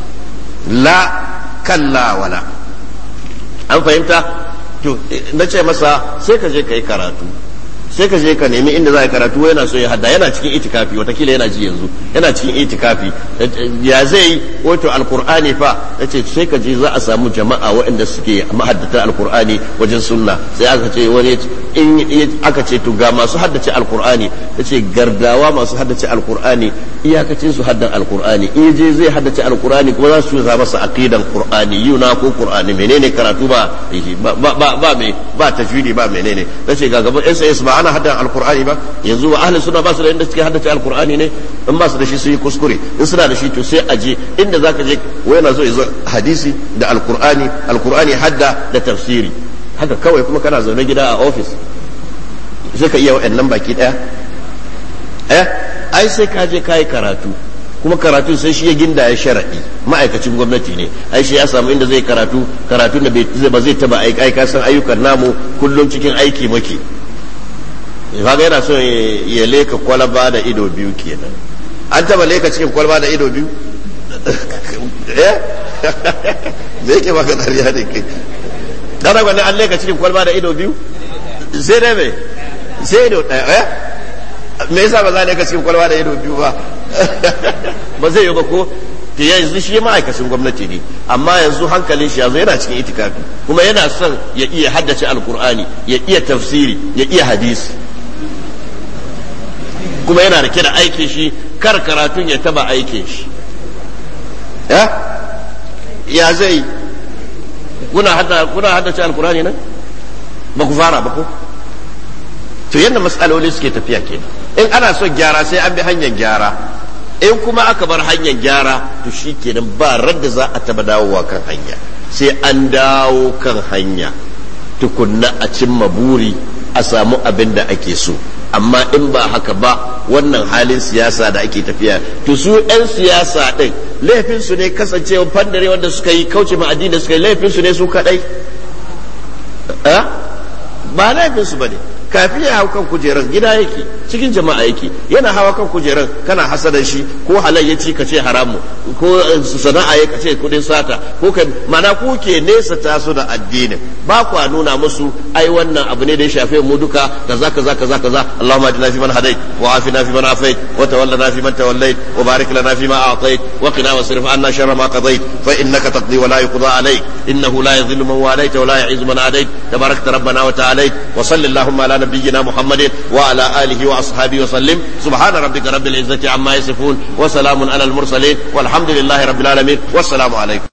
Speaker 1: La kalla wala. An fahimta? To nace masa sai ka je kai karatu, sai ka je ka nemi inda za ka karatu. Yana so ya hadda, yana cikin itikafi, watakila yana ji yanzu yana cikin itikafi. Ya zai wato alkur'ani fa, yace sai ka je za a samu jama'a waɗanda suke mahaddata alkur'ani wajen sunna. Sai aka ce wani in aka ce to ga masu haddace alkur'ani, yace gardawa masu haddace alkur'ani iyakacin su haddan alkur'ani. In je zai haddace alkur'ani kuma za su za masa aqidan qur'ani yuna ko qur'ani menene karatu ba tajwidi ba menene. Yace ga gaban SAS ba ana haddan alkur'ani ba yanzu. Wa ahli sunna ba su da inda suke haddace alkur'ani ne? In ba su da shi su yi kuskure, in suna da shi to sai a je inda zaka je. Wai na so yazo hadisi da alkur'ani hadda da tafsiri haka kawai, kuma kana zaune gida a office sai ka iya wa'annan baki daya? Ai sai ka je kai karatu, kuma karatu sai shi ya ginda ya sharadi. Ma'aikacin gwamnati ne, ai shi ya samu inda zai karatu da ba zai taba aika san ayyukan namu kullum cikin aiki muke. kaga yana so ya leka kwalaba da ido biyu kenan. An taba leka cikin kwalaba da ido biyu me yake maka dariya ne kai? Kana gwanin an leka cikin kwalba da ido biyu sai dai me sai ido ɗaya me yasa ba za a leka cikin kwalba da ido biyu ba? Ba zai yi ba ko? Yanzu shi ma'aikacin gwamnati ne amma yanzu hankalin shi yanzu yana cikin itikafi kuma yana son ya iya haddace alkur'ani ya iya tafsiri ya iya hadisi kuma yana rike da aikin shi kar karatun ya taba aikin shi ya zai kuna haddace alkur'ani nan ba ku fara ba ko? To yadda matsaloli suke tafiya kenan. In ana son gyara sai an bi hanyar gyara, in kuma aka bar hanyar gyara to shi kenan ba radda za a taba dawowa kan hanya, sai an dawo kan hanya tukunna a cimma buri a samu abin da ake so. Amma in ba haka ba wannan halin siyasa da ake tafiya, to su 'yan siyasa ɗin laifinsu ne kasancewa fandare wanda suka yi kauce ma addini da suka yi laifinsu ne su kaɗai? Ba laifinsu ba ne. Kafin ya hau kan kujerar gida yake cikin jama'a yake yana hawa kan kujerar kana hasadan shi ko halayyaci ka ce haramu ko sana'a ya ce kudin sata ko ka mana ku ke nesa taso da addinin ba ku nuna musu ai wannan abu ne da ya shafe mu duka kaza kaza kaza kaza Allahumma adina fi man hadait wa afina fi man afait wa tawallana fi man tawallait wa barik lana fi ma a'tait wa qina wasrif anna sharra ma qadait fa innaka taqdi wa la yuqda alayk innahu la yadhillu man walayta wa la yu'izzu man adait tabarakta rabbana wa ta'ala wa sallallahu ala نبينا محمد وعلى آله وأصحابه وسلم سبحان ربك رب العزة عما يصفون وسلام على المرسلين والحمد لله رب العالمين والسلام عليكم.